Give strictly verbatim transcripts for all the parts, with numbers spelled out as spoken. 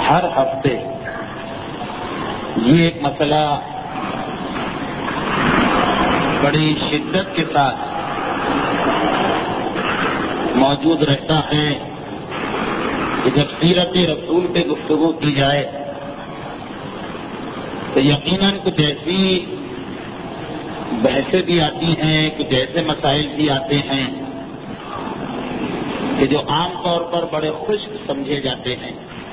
ہر ہفتے یہ ایک مسئلہ بڑی شدت کے ساتھ موجود رہتا ہے کہ جب سیرت رسول پہ گفتگو کی جائے تو یقیناً کچھ ایسی بحثیں بھی آتی ہیں، کچھ ایسے مسائل بھی آتے ہیں کہ جو عام طور پر بڑے خشک سمجھے جاتے ہیں،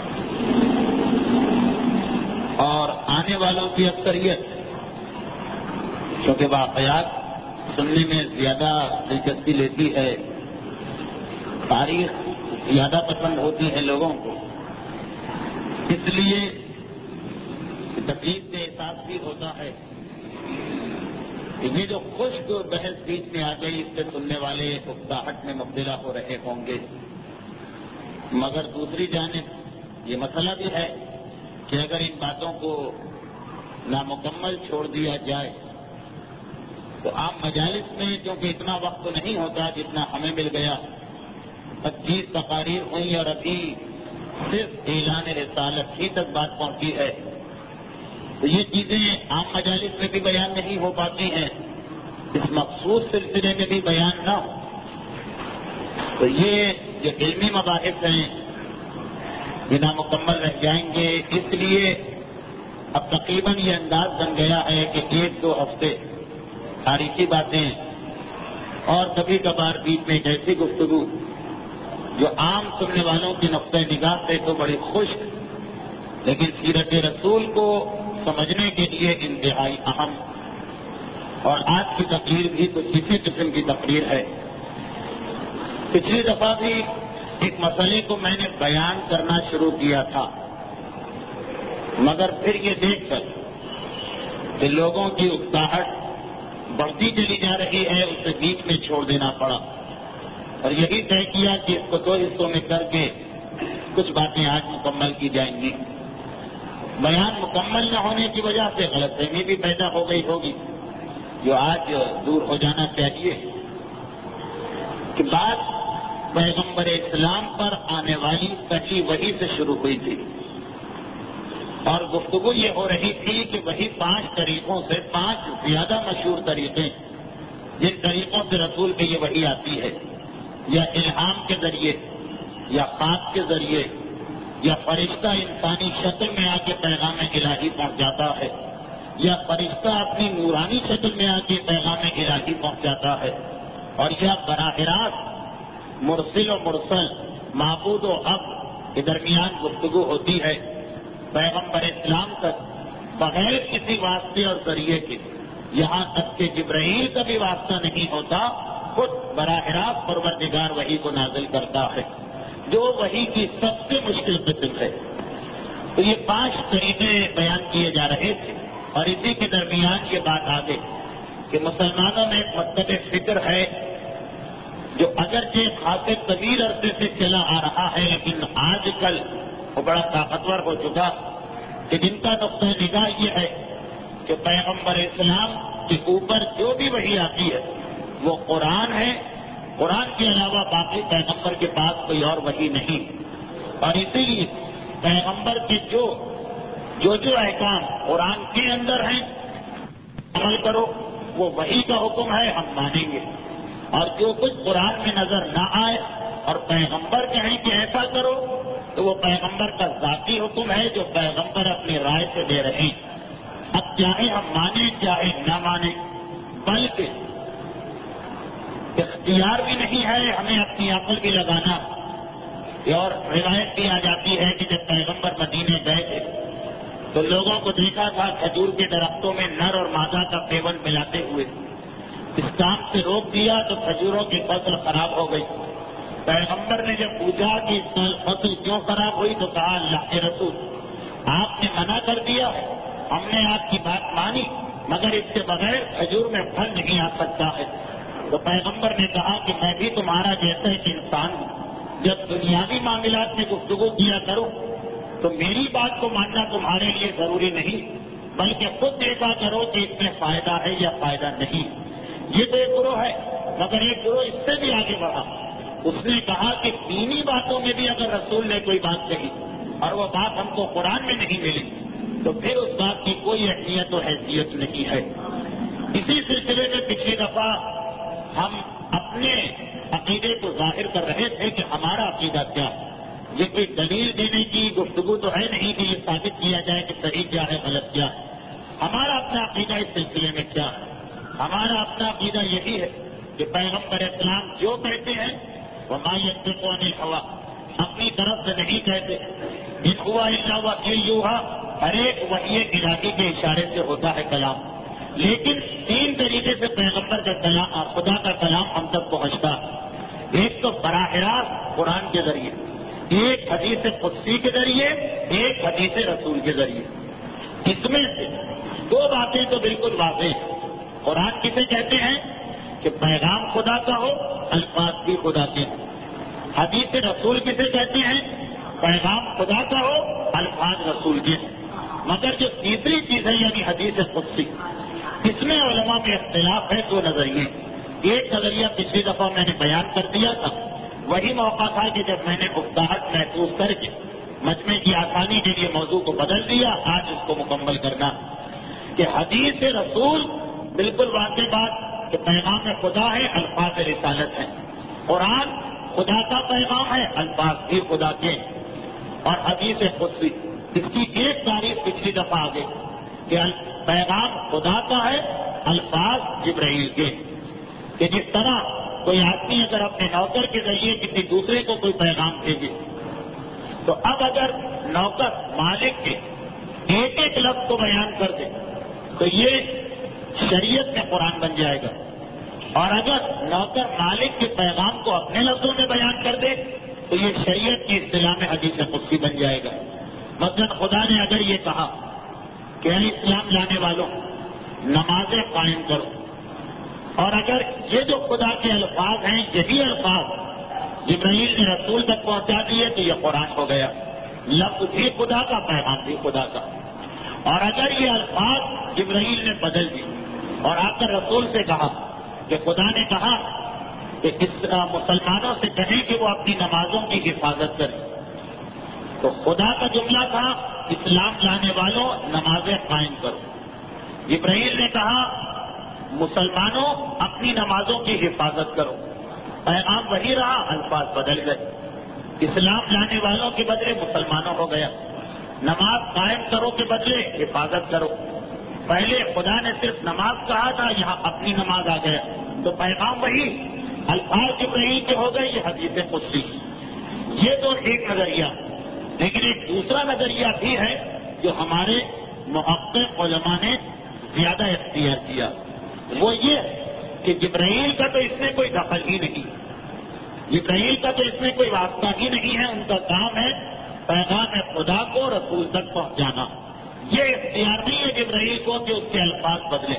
اور آنے والوں کی اکثریت کیونکہ واقعات سننے میں زیادہ دلچسپی لیتی ہے، تاریخ زیادہ پسند ہوتی ہے لوگوں کو، اس لیے تکلیف کا احساس بھی ہوتا ہے کہ یہ جو خشک بحث بیچ میں آ گئی اس سے سننے والے اکتاہٹ میں مبتلا ہو رہے ہوں گے، مگر دوسری جانب یہ مسئلہ بھی ہے کہ اگر ان باتوں کو نامکمل چھوڑ دیا جائے تو عام مجالس میں کیونکہ اتنا وقت تو نہیں ہوتا جتنا ہمیں مل گیا، پچیس تقاریر ہوئی اور ابھی صرف اعلان رسالت ہی تک بات پہنچی ہے، تو یہ چیزیں عام مجالس میں بھی بیان نہیں ہو پاتی ہیں، اس مخصوص سلسلے میں بھی بیان نہ ہو تو یہ جو علمی مباحث ہیں یہ نامکمل رہ جائیں گے۔ اس لیے اب تقریباً یہ انداز بن گیا ہے کہ ایک دو ہفتے تاریخی باتیں اور کبھی کبھار بیچ میں ایک ایسی گفتگو جو عام سننے والوں کی نقطۂ نگاہ سے تو بڑی خشک لیکن سیرت رسول کو سمجھنے کے لیے انتہائی اہم، اور آج کی تقریر بھی کچھ اسی قسم کی تقریر ہے۔ پچھلی دفعہ بھی ایک مسئلے کو میں نے بیان کرنا شروع کیا تھا، مگر پھر یہ دیکھ کر کہ لوگوں کی اکتاہٹ بڑھتی چلی جا رہی ہے اسے بیچ میں چھوڑ دینا پڑا، اور یہی طے کیا کہ اس کو دو حصوں میں کر کے کچھ باتیں آج مکمل کی جائیں گی۔ بیان مکمل نہ ہونے کی وجہ سے غلط فہمی بھی پیدا ہو گئی ہوگی جو آج دور ہو جانا چاہیے کہ بات پیغمبر اسلام پر آنے والی پہلی وحی سے شروع ہوئی تھی، اور گفتگو یہ ہو رہی تھی کہ وہی پانچ طریقوں سے پانچ زیادہ مشہور طریقے جن طریقوں سے رسول پہ یہ وحی آتی ہے، یا الہام کے ذریعے، یا خواب کے ذریعے، یا فرشتہ انسانی شکل میں آ کے پیغام الہی پہنچاتا ہے، یا فرشتہ اپنی نورانی شکل میں آ کے پیغام الہی پہنچاتا ہے، اور یا براہ راست مرسل و مرسل معبود و عبد کے درمیان گفتگو ہوتی ہے پیغمبر اسلام تک بغیر کسی واسطے اور ذریعے کے، یہاں تک کہ جبرائیل کا بھی واسطہ نہیں ہوتا، خود براہ راست پروردگار وحی کو نازل کرتا ہے جو وحی کی سب سے مشکل قسم ہے۔ تو یہ پانچ طریقے بیان کیے جا رہے تھے، اور اسی کے درمیان یہ بات آ گئی کہ مسلمانوں میں ایک مکتب فکر ہے جو اگرچہ خاصے طویل عرصے سے چلا آ رہا ہے لیکن آج کل وہ بڑا طاقتور ہو چکا، کہ جن کا نقطہ نگاہ یہ ہے کہ پیغمبر اسلام کے اوپر جو بھی وحی آتی ہے وہ قرآن ہے، قرآن کے علاوہ باقی پیغمبر کے پاس کوئی اور وحی نہیں، اور اسی لیے پیغمبر کے جو جو جو احکام قرآن کے اندر ہیں عمل کرو، وہ وحی کا حکم ہے، ہم مانیں گے، اور جو کچھ قرآن میں نظر نہ آئے اور پیغمبر کہیں کہ ایسا کرو تو وہ پیغمبر کا ذاتی حکم ہے جو پیغمبر اپنی رائے سے دے رہے ہیں۔ اب چاہے ہم مانیں چاہے نہ مانیں، بلکہ اختیار بھی نہیں ہے ہمیں اپنی عقل بھی لگانا، اور روایت بھی آ جاتی ہے کہ جب پیغمبر مدینے گئے تھے تو لوگوں کو دیکھا تھا کھجور کے درختوں میں نر اور مادہ کا پیون ملاتے ہوئے، اس کام سے روک دیا تو کھجوروں کی فصل خراب ہو گئی۔ پیغمبر نے جب پوچھا کہ اس سال فصل کیوں خراب ہوئی تو کہا اللہ کے رسول آپ نے منع کر دیا، ہم نے آپ کی بات مانی، مگر اس کے بغیر کھجور میں پھل نہیں آ سکتا ہے۔ تو پیغمبر نے کہا کہ میں بھی تمہارا جیسا ایک انسان ہوں، جب دنیاوی معاملات میں گفتگو کیا کرو تو میری بات کو ماننا تمہارے لیے ضروری نہیں، بلکہ خود دیکھا کرو کہ اس میں فائدہ ہے یا فائدہ نہیں۔ یہ تو ایک گروہ ہے، مگر ایک گروہ اس سے بھی آگے بڑھا، اس نے کہا کہ دینی باتوں میں بھی اگر رسول نے کوئی بات کہی اور وہ بات ہم کو قرآن میں نہیں ملی تو پھر اس بات کی کوئی اہمیت و حیثیت نہیں ہے۔ اسی سلسلے میں پچھلی دفعہ ہم اپنے عقیدے کو ظاہر کر رہے تھے کہ ہمارا عقیدہ کیا ہے۔ یہ کوئی دلیل دینے کی گفتگو تو ہے نہیں کہ یہ ثابت کیا جائے کہ صحیح کیا ہے غلط کیا ہے۔ ہمارا اپنا عقیدہ اس سلسلے میں کیا ہے؟ ہمارا اپنا عقیدہ یہی ہے کہ پیغمبر اسلام جو کہتے ہیں وہ ما ينطق عن الهوى، اپنی طرف سے نہیں کہتے، ان ہوا الا وحی یوحی، ہر ایک وحی الہی کے اشارے سے ہوتا ہے کلام۔ لیکن تین طریقے سے پیغمبر کا کلام، خدا کا کلام ہم تک پہنچتا ہے۔ ایک تو براہ راست قرآن کے ذریعے، ایک حدیث قدسی کے ذریعے، ایک حدیث رسول کے ذریعے۔ اس میں سے دو باتیں تو بالکل واضح ہیں۔ قرآن کسے کہتے ہیں کہ پیغام خدا کا ہو، الفاظ بھی خدا کے ہوں۔ حدیث رسول کسے کہتے ہیں؟ پیغام خدا کا ہو، الفاظ رسول کے ہوں۔ مگر جو تیسری چیز ہے یعنی حدیث قدسی، اس میں علماء میں اختلاف ہے دو نظریے۔ ایک نظریہ پچھلی دفعہ میں نے بیان کر دیا تھا، وہی موقع تھا کہ جب میں نے اکتاہٹ محسوس کر کے مجمع کی آسانی کے لیے موضوع کو بدل دیا، آج اس کو مکمل کرنا کہ حدیث رسول بالکل واضح بات کہ پیغام خدا ہے، الفاظ رسالت ہے۔ قرآن خدا کا پیغام ہے، الفاظ بھی خدا کے ہیں۔ اور حدیث قدسی، اس کی ایک تعریف پچھلی دفعہ آ گئی کہ پیغام خدا کا ہے، الفاظ جبرائیل کے، کہ جس طرح کوئی آدمی اگر اپنے نوکر کے ذریعے کسی دوسرے کو کوئی پیغام بھیجے تو اب اگر نوکر مالک کے ایک ایک لفظ کو بیان کر دے تو یہ شریعت میں قرآن بن جائے گا، اور اگر نوکر مالک کے پیغام کو اپنے لفظوں میں بیان کر دے تو یہ شریعت کی اصطلاح میں حدیث قدسی بن جائے گا۔ مثلا خدا نے اگر یہ کہا کہ اے اسلام لانے والوں نمازیں قائم کرو، اور اگر یہ جو خدا کے الفاظ ہیں یہی الفاظ جبرائیل نے رسول تک پہنچا دیے تو یہ قرآن ہو گیا، لفظ بھی خدا کا، پیغام بھی خدا کا۔ اور اگر یہ الفاظ جبرائیل نے بدل دی اور آ کر رسول سے کہا کہ خدا نے کہا کہ اس مسلمانوں سے کہیں کہ وہ اپنی نمازوں کی حفاظت کریں، تو خدا کا جملہ تھا اسلام لانے والوں نمازیں قائم کرو۔ جبرائیل نے کہا مسلمانوں اپنی نمازوں کی حفاظت کرو، پیغام وہی رہا، الفاظ بدل گئے، اسلام لانے والوں کے بدلے مسلمانوں ہو گیا، نماز قائم کرو کے بدلے حفاظت کرو۔ پہلے خدا نے صرف نماز کہا تھا، یہاں اپنی نماز آ گیا تو پیغام وہی، الفاظ جبرائیل کے ہو گئے، یہ حدیث قدسی۔ یہ تو ایک نظریہ، لیکن ایک دوسرا نظریہ بھی ہے جو ہمارے محقق علماء نے زیادہ اختیار کیا، وہ یہ کہ جبرائیل کا تو اس میں کوئی دخل ہی نہیں، جبرائیل کا تو اس میں کوئی واسطہ ہی نہیں ہے، ان کا کام ہے پیغام خدا کو رسول تک پہنچانا۔ یہ اختیار نہیں ہے جبرائیل کو کہ اس کے الفاظ بدلیں۔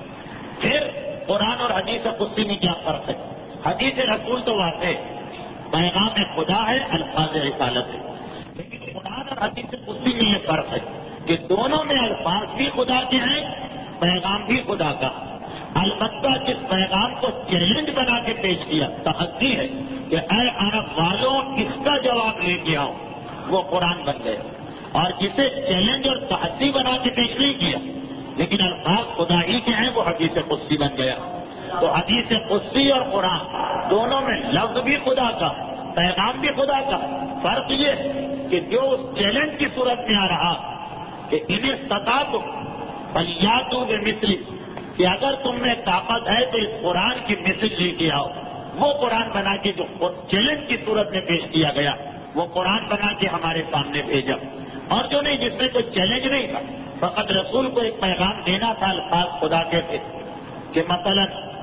پھر قرآن اور حدیث قدسی میں کیا فرق ہے؟ حدیث رسول تو واضح پیغام خدا ہے، الفاظ رسالت ہے، لیکن قرآن اور حدیث قدسی میں یہ فرق ہے کہ دونوں میں الفاظ بھی خدا کے ہیں، پیغام بھی خدا کا۔ البتہ جس پیغام کو چیلنج بنا کے پیش کیا، تحدی ہے کہ اے عرب والوں اس کا جواب لے کے آؤ، وہ قرآن بن گئے، اور جسے چیلنج اور تحدی بنا کے پیش نہیں کیا لیکن الفاظ خدا ہی کے ہیں، وہ حدیث قدسی بن گیا۔ تو حدیث قدسی اور قرآن دونوں میں لفظ بھی خدا کا، پیغام بھی خدا کا۔ فرق یہ کہ جو اس چیلنج کی صورت میں آ رہا کہ انہیں استطاعتم فلیاتوا بمثلہ، کہ اگر تم میں طاقت ہے تو اس قرآن کی مثل لے کے آؤ، وہ قرآن بنا کے جو چیلنج کی صورت میں پیش کیا گیا وہ قرآن بنا کے ہمارے سامنے بھیجا۔ اور جو نہیں، جس میں کوئی چیلنج نہیں تھا، فقط رسول کو ایک پیغام دینا تھا، الفاظ خدا کے تھے کہ مثلا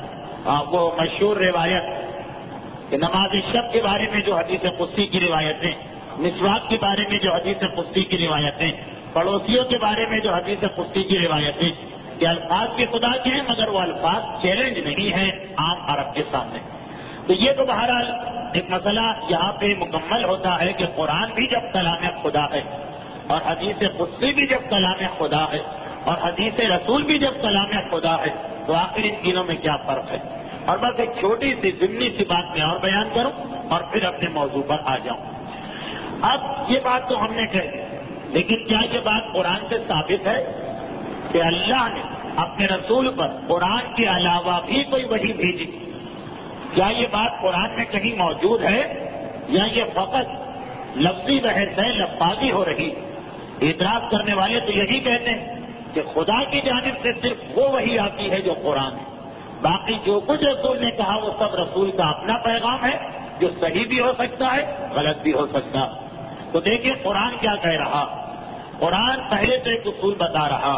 وہ مشہور روایت کہ نماز شب کے بارے میں جو حدیث قدسی کی روایتیں، مسواک کے بارے میں جو حدیث قدسی کی روایتیں، پڑوسیوں کے بارے میں جو حدیث قدسی کی روایتیں، کہ الفاظ بھی خدا کے ہیں مگر وہ الفاظ چیلنج نہیں ہے عام عرب کے سامنے۔ تو یہ تو بہرحال ایک مسئلہ یہاں پہ مکمل ہوتا ہے کہ قرآن بھی جب کلام خدا ہے اور حدیث قدسی بھی جب کلام خدا ہے اور حدیث رسول بھی جب کلام خدا ہے تو آخر ان تینوں میں کیا فرق ہے؟ اور بس ایک چھوٹی سی ضمنی سی بات میں اور بیان کروں اور پھر اپنے موضوع پر آ جاؤں۔ اب یہ بات تو ہم نے کہی، لیکن کیا یہ بات قرآن سے ثابت ہے کہ اللہ نے اپنے رسول پر قرآن کے علاوہ بھی کوئی وحی بھیجی؟ کیا یہ بات قرآن میں کہیں موجود ہے یا یہ فقط لفظی بحث ہے، لفظی ہو رہی؟ اعتراض کرنے والے تو یہی کہتے ہیں کہ خدا کی جانب سے صرف وہ وحی آتی ہے جو قرآن ہے، باقی جو کچھ رسول نے کہا وہ سب رسول کا اپنا پیغام ہے، جو صحیح بھی ہو سکتا ہے، غلط بھی ہو سکتا۔ تو دیکھیں قرآن کیا کہہ رہا۔ قرآن پہلے تو ایک اصول بتا رہا،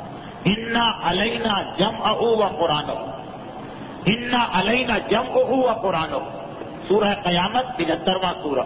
انا علینا جمعہ و قرآنہ، انا علینا جمعہ و قرآنہ، سورہ قیامت پچہترواں سورہ،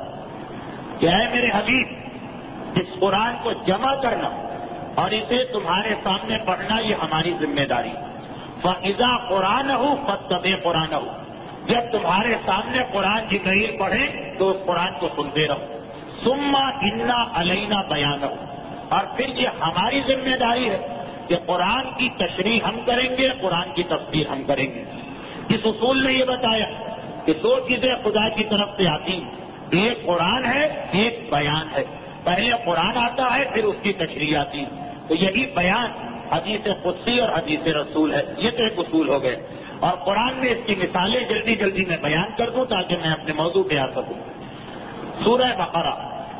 کہ اے میرے حبیب اس قرآن کو جمع کرنا اور اسے تمہارے سامنے پڑھنا یہ ہماری ذمہ داری۔ فَإِذَا قُرْآنَهُ فَاتَّبِعْ قُرْآنَهُ، جب تمہارے سامنے قرآن جبرائیل پڑھے تو اس قرآن کو سنتے رہو۔ ثُمَّ إِنَّا عَلَيْنَا بَيَانَهُ، اور پھر یہ ہماری ذمہ داری ہے کہ قرآن کی تشریح ہم کریں گے، قرآن کی تفسیر ہم کریں گے۔ اس اصول نے یہ بتایا کہ دو چیزیں خدا کی طرف سے آتی ہیں، ایک قرآن ہے، ایک بیان ہے۔ پہلے قرآن آتا ہے، پھر اس کی تشریح آتی ہے۔ تو یہی بیان حدیث قدسی اور حدیث رسول ہے، یہ تو ایک اصول ہو گئے۔ اور قرآن میں اس کی مثالیں جلدی جلدی میں بیان کر دوں تاکہ میں اپنے موضوع پہ آ سکوں۔ سورہ بقرہ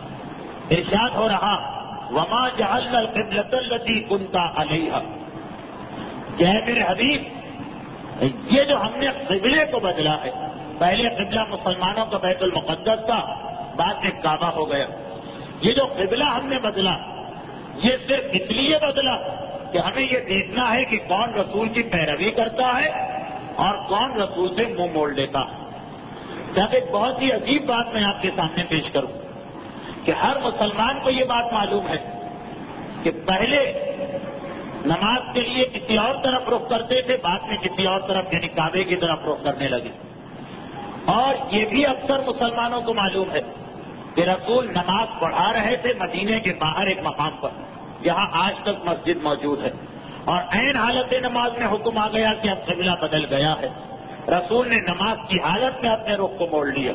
ارشاد ہو رہا، وما جعلنا القبلۃ التي كنت عليها، کہ اے میرے حبیب یہ جو ہم نے قبلے کو بدلا ہے، پہلے قبلہ مسلمانوں کا بیت المقدس تھا، بعد میں کعبہ ہو گیا۔ یہ جو قبلہ ہم نے بدلا یہ صرف اس لیے بدلا کہ ہمیں یہ دیکھنا ہے کہ کون رسول کی پیروی کرتا ہے اور کون رسول سے منہ موڑ لیتا ہے۔ جب ایک بہت ہی عجیب بات میں آپ کے سامنے پیش کروں کہ ہر مسلمان کو یہ بات معلوم ہے کہ پہلے نماز کے لیے کسی اور طرف رخ کرتے تھے، بعد میں کسی اور طرف یعنی کعبے کی طرف رخ کرنے لگے۔ اور یہ بھی اکثر مسلمانوں کو معلوم ہے کہ رسول نماز پڑھا رہے تھے مدینے کے باہر ایک مقام پر جہاں آج تک مسجد موجود ہے، اور عین حالت نماز میں حکم آ گیا کہ اب قبلہ بدل گیا ہے۔ رسول نے نماز کی حالت میں اپنے رخ کو موڑ لیا،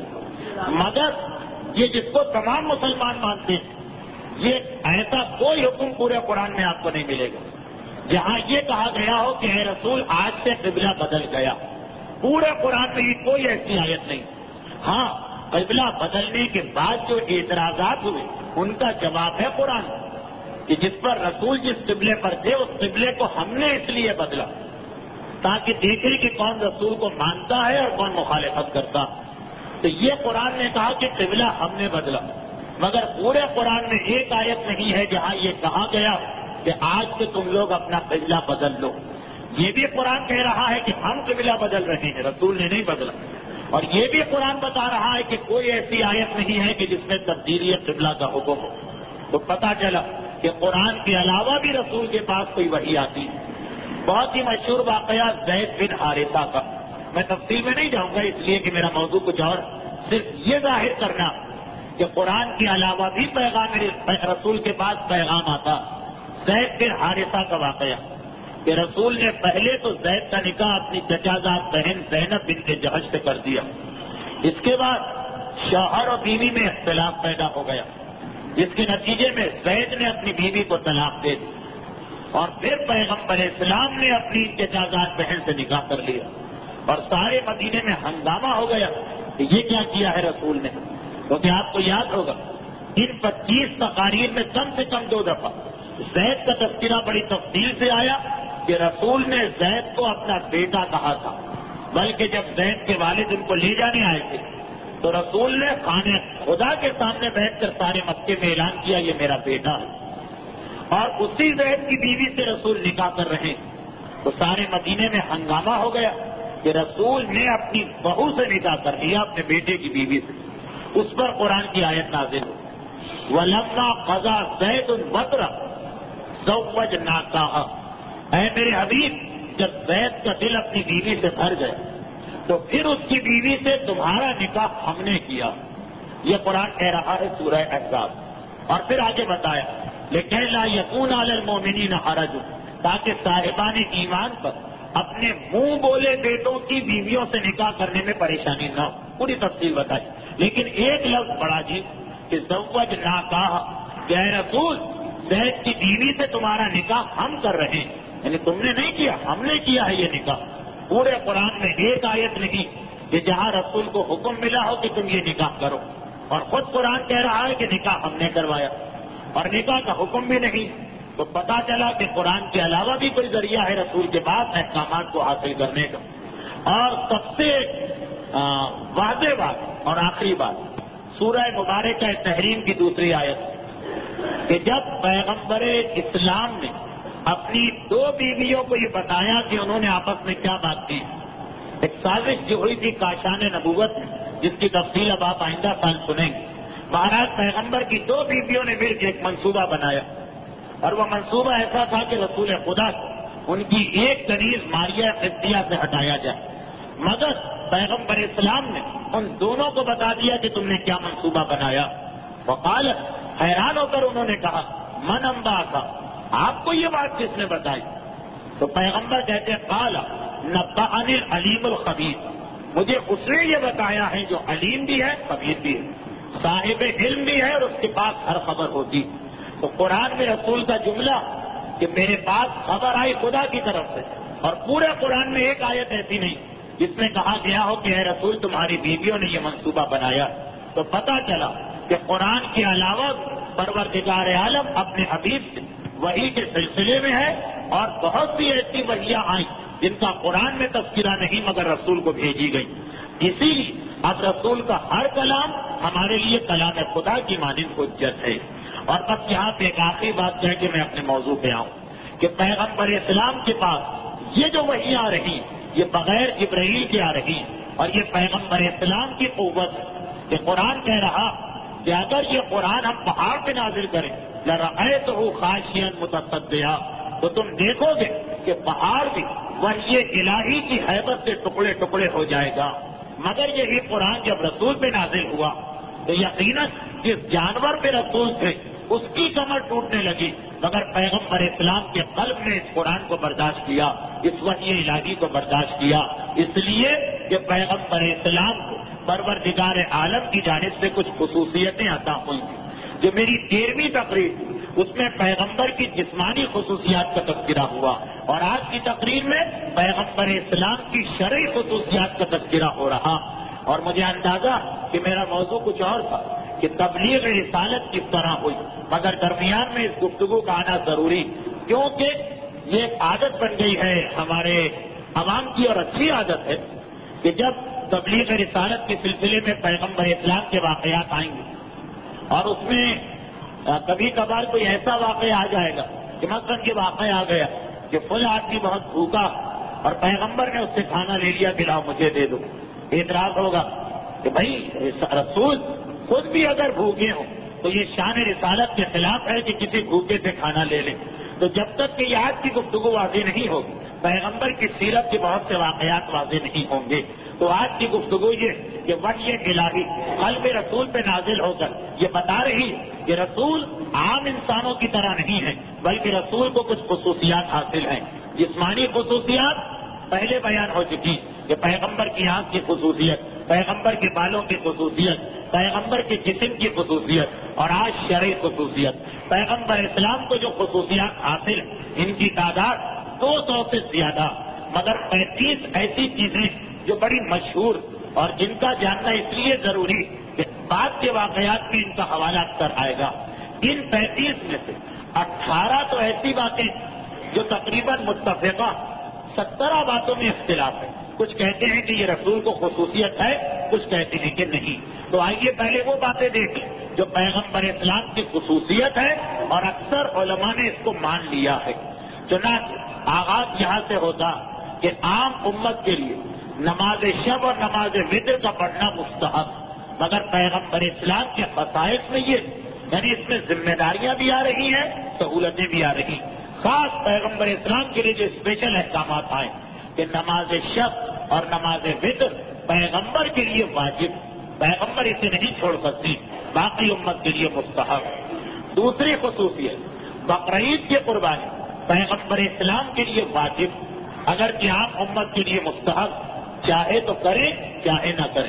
مگر یہ جس کو تمام مسلمان مانتے ہیں، یہ ایسا کوئی حکم پورے قرآن میں آپ کو نہیں ملے گا جہاں یہ کہا گیا ہو کہ اے رسول آج سے قبلہ بدل گیا۔ پورے قرآن میں یہ کوئی ایسی آیت نہیں۔ ہاں قبلہ بدلنے کے بعد جو اعتراضات ہوئے ان کا جواب ہے قرآن، کہ جس پر رسول جس قبلے پر تھے اس قبلے کو ہم نے اس لیے بدلا تاکہ دیکھیں کہ کون رسول کو مانتا ہے اور کون مخالفت کرتا۔ تو یہ قرآن نے کہا کہ قبلہ ہم نے بدلا، مگر پورے قرآن میں ایک آیت نہیں ہے جہاں یہ کہا گیا کہ آج سے تم لوگ اپنا قبلہ بدل لو۔ یہ بھی قرآن کہہ رہا ہے کہ ہم قبلہ بدل رہے ہیں، رسول نے نہیں بدلا۔ اور یہ بھی قرآن بتا رہا ہے کہ کوئی ایسی آیت نہیں ہے کہ جس میں تبدیلی قبلہ کا حکم ہو۔ تو پتہ چلا کہ قرآن کے علاوہ بھی رسول کے پاس کوئی وحی آتی ہے۔ بہت ہی مشہور واقعہ زید بن حارثہ کا، میں تفصیل میں نہیں جاؤں گا اس لیے کہ میرا موضوع کچھ اور، صرف یہ ظاہر کرنا کہ قرآن کے علاوہ بھی پیغام رسول کے پاس پیغام آتا۔ زید بن حارثہ کا واقعہ کہ رسول نے پہلے تو زید کا نکاح اپنی چچازاد بہن زینب بنت جحش سے کر دیا، اس کے بعد شوہر اور بیوی میں اختلاف پیدا ہو گیا، جس کے نتیجے میں زید نے اپنی بیوی کو طلاق دے دی، اور پھر پیغمبر اسلام نے اپنی چچازاد بہن سے نکاح کر لیا، اور سارے مدینے میں ہنگامہ ہو گیا کہ یہ کیا کیا ہے رسول نے۔ کیونکہ آپ کو یاد ہوگا ان پچیس تقاریر میں کم سے کم دو دفعہ زید کا تذکرہ بڑی تفصیل سے آیا کہ رسول نے زید کو اپنا بیٹا کہا تھا، بلکہ جب زید کے والد ان کو لے جانے آئے تھے تو رسول نے خانے خدا کے سامنے بیٹھ کر سارے مکے میں اعلان کیا یہ میرا بیٹا ہے، اور اسی زید کی بیوی سے رسول نکاح کر رہے ہیں۔ تو سارے مدینے میں ہنگامہ ہو گیا کہ رسول نے اپنی بہو سے نکاح کر لیا، اپنے بیٹے کی بیوی سے۔ اس پر قرآن کی آیت نازل ہوئی، وَلَمَّا قَضَىٰ زَيْدٌ وَطْرًا زَوَّجْنَاكَهَا، اے میرے حبیب جب زید کا دل اپنی بیوی سے بھر گیا تو پھر اس کی بیوی سے تمہارا نکاح ہم نے کیا۔ یہ قرآن کہہ رہا ہے سورہ احزاب۔ اور پھر آگے بتایا لیکن لا یکون علی المؤمنین حرج، تاکہ صاحبان ایمان پر اپنے منہ بولے بیٹوں کی بیویوں سے نکاح کرنے میں پریشانی نہ ہو۔ پوری تفصیل بتائی، لیکن ایک لفظ بڑا جی کہ زوج ناکاہ، کہ اے رسول زید کی بیوی سے تمہارا نکاح ہم کر رہے ہیں، یعنی تم نے نہیں کیا، ہم نے کیا ہے یہ نکاح۔ پورے قرآن میں ایک آیت نہیں کہ جہاں رسول کو حکم ملا ہو کہ تم یہ نکاح کرو، اور خود قرآن کہہ رہا ہے کہ نکاح ہم نے کروایا، اور نکاح کا حکم بھی نہیں۔ تو پتا چلا کہ قرآن کے علاوہ بھی کوئی ذریعہ ہے رسول کے پاس احکامات کو حاصل کرنے کا۔ اور سب سے واضح بات اور آخری بات سورہ مبارکہ تحریم کی دوسری آیت کہ جب پیغمبر اسلام نے اپنی دو بیویوں کو یہ بتایا کہ انہوں نے آپس میں کیا بات کی، ایک سازش جو ہوئی تھی کاشان نبوت میں، جس کی تفصیل اب آپ آئندہ سال سنیں گے۔ مہاراج پیغمبر کی دو بیویوں نے مل کے ایک منصوبہ بنایا، اور وہ منصوبہ ایسا تھا کہ رسول خدا ان کی ایک کنیز ماریہ قبطیہ سے ہٹایا جائے، مگر پیغمبر اسلام نے ان دونوں کو بتا دیا کہ تم نے کیا منصوبہ بنایا۔ وقال، حیران ہو کر انہوں نے کہا، من انبا کا، آپ کو یہ بات کس نے بتائی؟ تو پیغمبر کہتے ہیں، قال نبأنی العلیم الخبیر، مجھے اس نے یہ بتایا ہے جو علیم بھی ہے خبیر بھی ہے، صاحب علم بھی ہے اور اس کے پاس ہر خبر ہوتی۔ تو قرآن میں رسول کا جملہ کہ میرے پاس خبر آئی خدا کی طرف سے، اور پورے قرآن میں ایک آیت ایسی نہیں جس میں کہا گیا ہو کہ اے رسول تمہاری بیویوں نے یہ منصوبہ بنایا۔ تو پتہ چلا کہ قرآن کے علاوہ پروردگار عالم اپنے حبیب سے وحی کے سلسلے میں ہے، اور بہت سی ایسی وحیاں آئیں جن کا قرآن میں تذکرہ نہیں مگر رسول کو بھیجی گئی۔ اسی لیے اب رسول کا ہر کلام ہمارے لیے کلام خدا کی مانند حجت ہے۔ اور بس یہاں پہ ایک آخری بات کہہ کے میں اپنے موضوع پہ آؤں کہ پیغمبر اسلام کے پاس یہ جو وحیاں آ رہی یہ بغیر جبرائیل کے آ رہی، اور یہ پیغمبر اسلام کی قوت کہ قرآن کہہ رہا کہ اگر یہ قرآن ہم پہاڑ پہ نازل کریں لرأیتہ خاشعا متصدعا، تو تم دیکھو گے کہ پہاڑ بھی وحی الہی کی حیبت سے ٹکڑے ٹکڑے ہو جائے گا۔ مگر یہی قرآن جب رسول پہ نازل ہوا تو یقیناً جس جانور پہ رسول تھے اس کی کمر ٹوٹنے لگی، مگر پیغمبر اسلام کے قلب نے اس قرآن کو برداشت کیا، اس وحی الہی کو برداشت کیا، اس لیے کہ پیغمبر اسلام کو پروردگار عالم کی جانب سے کچھ خصوصیتیں عطا ہوئی تھیں۔ جو میری تیرہویں تقریر اس میں پیغمبر کی جسمانی خصوصیات کا تذکرہ ہوا، اور آج کی تقریر میں پیغمبر اسلام کی شرعی خصوصیات کا تذکرہ ہو رہا۔ اور مجھے اندازہ کہ میرا موضوع کچھ اور تھا کہ تبلیغ رسالت کس طرح ہوئی، مگر درمیان میں اس گفتگو کا آنا ضروری، کیونکہ یہ ایک عادت بن گئی ہے ہمارے عوام کی، اور اچھی عادت ہے کہ جب تبلیغ رسالت کے سلسلے میں پیغمبر اسلام کے واقعات آئیں گے اور اس میں کبھی کبھار کوئی ایسا واقعہ آ جائے گا کہ مثلاً یہ واقعہ آ گیا کہ فلاں آدمی بہت بھوکا اور پیغمبر نے اس سے کھانا لے لیا کہ لاؤ مجھے دے دو، اعتراض ہوگا کہ بھائی رسول خود بھی اگر بھوکے ہوں تو یہ شان رسالت کے خلاف ہے کہ کسی بھوکے سے کھانا لے لیں۔ تو جب تک کہ آج کی گفتگو واضح نہیں ہوگی، پیغمبر کی سیرت کے بہت سے واقعات واضح نہیں ہوں گے، تو آج کی گفتگو یہ کہ وحی الہی قلب رسول پہ نازل ہو کر یہ بتا رہی کہ رسول عام انسانوں کی طرح نہیں ہے، بلکہ رسول کو کچھ خصوصیات حاصل ہیں۔ جسمانی خصوصیات پہلے بیان ہو چکی کہ پیغمبر کی آنکھ کی خصوصیت، پیغمبر کے بالوں کی خصوصیت، پیغمبر کے جسم کی خصوصیت، اور آج شرعی خصوصیت۔ پیغمبر اسلام کو جو خصوصیات حاصل ان کی تعداد دو سو سے زیادہ، مگر پینتیس ایسی چیزیں جو بڑی مشہور اور جن کا جاننا اس لیے ضروری کہ بعد کے واقعات میں ان کا حوالہ اکثر آئے گا۔ ان پینتیس میں سے اٹھارہ تو ایسی باتیں جو تقریباً متفقہ، سترہ باتوں میں اختلاف ہے۔ کچھ کہتے ہیں کہ یہ رسول کو خصوصیت ہے، کچھ کہتے ہیں کہ نہیں۔ تو آئیے پہلے وہ باتیں دیکھیں جو پیغمبر اسلام کی خصوصیت ہے اور اکثر علماء نے اس کو مان لیا ہے۔ چنانچہ آغاز یہاں سے ہوتا کہ عام امت کے لیے نماز شب اور نماز وتر کا پڑھنا مستحب، مگر پیغمبر اسلام کے خصائص میں یہ یعنی اس میں ذمہ داریاں بھی آ رہی ہیں، سہولتیں بھی آ رہی، خاص پیغمبر اسلام کے لیے جو اسپیشل احکامات آئے کہ نماز شب اور نماز وتر پیغمبر کے لیے واجب، پیغمبر اسے نہیں چھوڑ سکتی، باقی امت کے لیے مستحب۔ دوسری خصوصیت بقرعید کی قربانی پیغمبر اسلام کے لیے واجب، اگر کہ عام امت کے لیے مستحب، چاہے تو کریں چاہے نہ کریں۔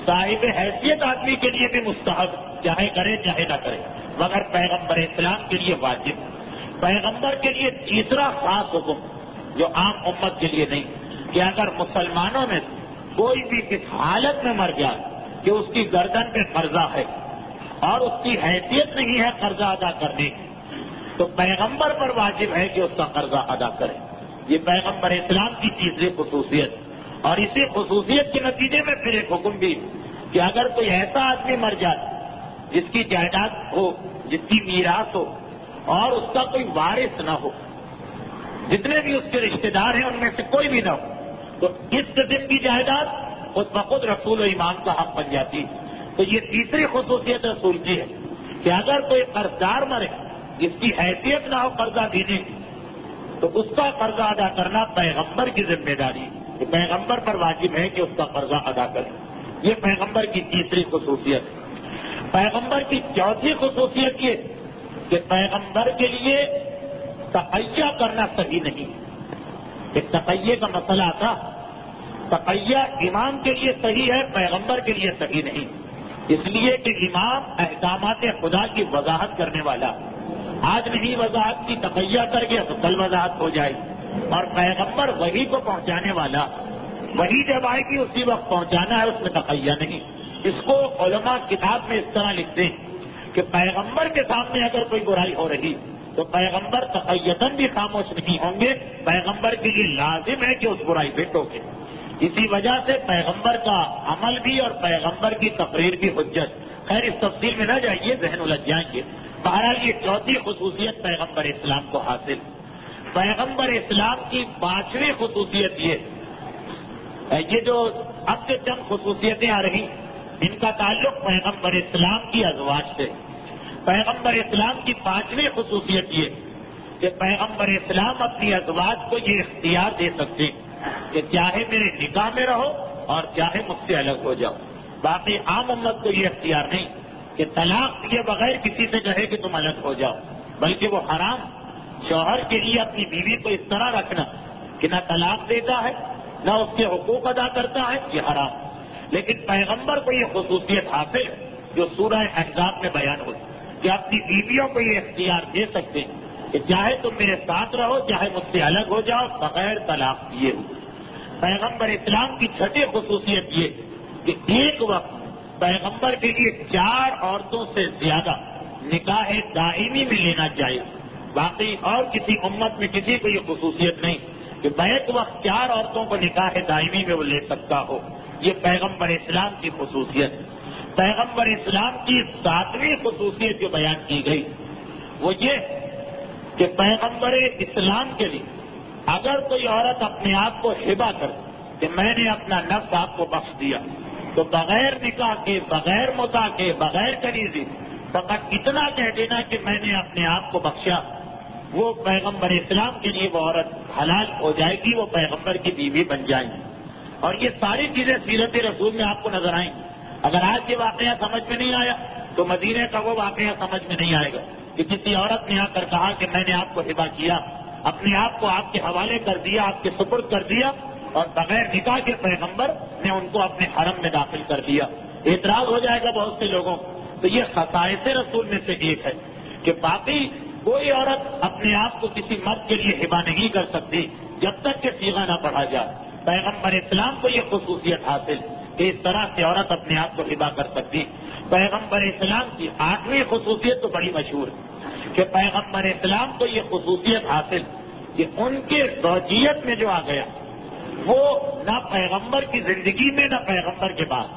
صاحب حیثیت آدمی کے لیے بھی مستحب، چاہے کرے چاہے نہ کرے، مگر پیغمبر اسلام کے لیے واجب۔ پیغمبر کے لیے تیسرا خاص حکم جو عام امت کے لیے نہیں، کہ اگر مسلمانوں میں کوئی بھی اس حالت میں مر جائے کہ اس کی گردن پہ قرضہ ہے اور اس کی حیثیت نہیں ہے قرضہ ادا کرنے کی، تو پیغمبر پر واجب ہے کہ اس کا قرضہ ادا کرے۔ یہ پیغمبر اسلام کی تیسری خصوصیت، اور اسی خصوصیت کے نتیجے میں پھر ایک حکم بھی کہ اگر کوئی ایسا آدمی مر جائے جس کی جائیداد ہو، جس کی میراث ہو اور اس کا کوئی وارث نہ ہو، جتنے بھی اس کے رشتہ دار ہیں ان میں سے کوئی بھی نہ ہو، تو اس قسم کی جائیداد خود بخود رسول و امام کا حق بن جاتی۔ تو یہ تیسری خصوصیت رسول کی ہے کہ اگر کوئی قرض دار مرے جس کی حیثیت نہ ہو قرضہ دینے کی، تو اس کا قرضہ ادا کرنا پیغمبر کی ذمہ داری، کہ پیغمبر پر واجب ہے کہ اس کا قرضہ ادا کرے۔ یہ پیغمبر کی تیسری خصوصیت۔ پیغمبر کی چوتھی خصوصیت یہ کہ پیغمبر کے لیے تقیہ کرنا صحیح نہیں۔ ایک تقیہ کا مسئلہ تھا، تقیہ امام کے لیے صحیح ہے، پیغمبر کے لیے صحیح نہیں، اس لیے کہ امام احکامات خدا کی وضاحت کرنے والا، آج نہیں وضاحت کی تقیہ کر گیا تو کل وضاحت ہو جائے، اور پیغمبر وحی کو پہنچانے والا، وحی جب آئے گی اسی وقت پہنچانا ہے، اس میں تقیہ نہیں۔ اس کو علماء کتاب میں اس طرح لکھتے ہیں کہ پیغمبر کے سامنے اگر کوئی برائی ہو رہی تو پیغمبر تقیتاً بھی خاموش نہیں ہوں گے، پیغمبر کے لیے لازم ہے کہ اس برائی پہ ٹوکے۔ اسی وجہ سے پیغمبر کا عمل بھی اور پیغمبر کی تقریر بھی حجت۔ خیر اس تفصیل میں نہ جائیے، ذہن الجھ جائیں گے۔ بہرحال یہ چوتھی خصوصیت پیغمبر اسلام کو حاصل۔ پیغمبر اسلام کی پانچویں خصوصیت یہ یہ جو اب سے چند خصوصیتیں آ رہی ان کا تعلق پیغمبر اسلام کی ازواج سے۔ پیغمبر اسلام کی پانچویں خصوصیت یہ کہ پیغمبر اسلام اپنی ازواج کو یہ اختیار دے سکتے کہ چاہے میرے نکاح میں رہو اور چاہے مجھ سے الگ ہو جاؤ۔ باقی عام امت کو یہ اختیار نہیں کہ طلاق دیے بغیر کسی سے کہے کہ تم الگ ہو جاؤ، بلکہ وہ حرام شوہر کے لیے اپنی بیوی کو اس طرح رکھنا کہ نہ طلاق دیتا ہے نہ اس کے حقوق ادا کرتا ہے، یہ حرام۔ لیکن پیغمبر کو یہ خصوصیت حاصل جو سورہ احزاب میں بیان ہوئی کہ اپنی بیویوں کو یہ اختیار دے سکتے ہیں کہ چاہے تم میرے ساتھ رہو چاہے مجھ سے الگ ہو جاؤ بغیر طلاق دیے۔ پیغمبر اسلام کی چھٹی خصوصیت یہ کہ ایک وقت پیغمبر کے لیے چار عورتوں سے زیادہ نکاح دائمی میں لینا چاہیے۔ باقی اور کسی امت میں کسی کو یہ خصوصیت نہیں کہ بیک وقت چار عورتوں کو نکاح دائمی میں وہ لے سکتا ہو۔ یہ پیغمبر اسلام کی خصوصیت۔ پیغمبر اسلام کی ساتویں خصوصیت جو بیان کی گئی وہ یہ کہ پیغمبر اسلام کے لیے اگر کوئی عورت اپنے آپ کو ہبہ کر کہ میں نے اپنا نفس آپ کو بخش دیا تو بغیر نکاح کے، بغیر متاع کے، بغیر کنیزی فقط اتنا کہہ دینا کہ میں نے اپنے آپ کو بخشا، وہ پیغمبر اسلام کے لیے وہ عورت حلال ہو جائے گی، وہ پیغمبر کی بیوی بن جائیں گی۔ اور یہ ساری چیزیں سیرت رسول میں آپ کو نظر آئیں۔ اگر آج یہ واقعہ سمجھ میں نہیں آیا تو مدینے کا وہ واقعہ سمجھ میں نہیں آئے گا کہ کسی عورت نے آ کر کہا کہ میں نے آپ کو ہبہ کیا، اپنے آپ کو آپ کے حوالے کر دیا، آپ کے سپرد کر دیا، اور بغیر نکاح کے پیغمبر نے ان کو اپنے حرم میں داخل کر دیا۔ اعتراض ہو جائے گا بہت سے لوگوں۔ تو یہ خصائص رسول میں سے ایک ہے کہ باقی کوئی عورت اپنے آپ کو کسی مرد کے لیے ہبہ نہیں کر سکتی جب تک کہ صیغہ نہ پڑھا جائے۔ پیغمبر اسلام کو یہ خصوصیت حاصل کہ اس طرح سے عورت اپنے آپ کو ہبہ کر سکتی۔ پیغمبر اسلام کی آٹھویں خصوصیت تو بڑی مشہور ہے کہ پیغمبر اسلام کو یہ خصوصیت حاصل کہ ان کے زوجیت میں جو آ گیا وہ نہ پیغمبر کی زندگی میں نہ پیغمبر کے بعد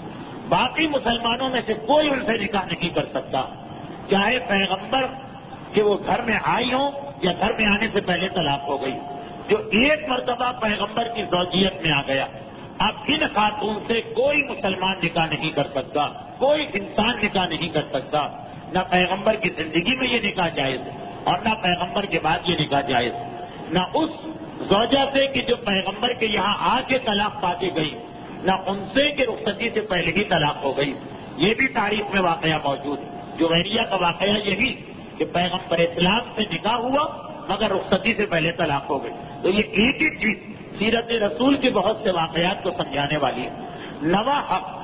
باقی مسلمانوں میں سے کوئی ان سے نکاح نہیں کر سکتا، چاہے پیغمبر کہ وہ گھر میں آئی ہوں یا گھر میں آنے سے پہلے طلاق ہو گئی۔ جو ایک مرتبہ پیغمبر کی زوجیت میں آ گیا اب ان خاتون سے کوئی مسلمان نکاح نہیں کر سکتا، کوئی انسان نکاح نہیں کر سکتا، نہ پیغمبر کی زندگی میں یہ نکاح جائز ہے اور نہ پیغمبر کے بعد یہ نکاح جائز ہے، نہ اس زوجہ سے کہ جو پیغمبر کے یہاں آ کے طلاق پا کے گئی، نہ ان سے کہ رخصتی سے پہلے ہی طلاق ہو گئی۔ یہ بھی تاریخ میں واقعہ موجود ہے۔ جویریہ کا واقعہ یہی کہ پیغمبر اسلام سے نکاح ہوا مگر رخصتی سے پہلے طلاق ہو گئی۔ تو یہ ایک ایک چیز سیرت رسول کے بہت سے واقعات کو سمجھانے والی ہے۔ نواں حق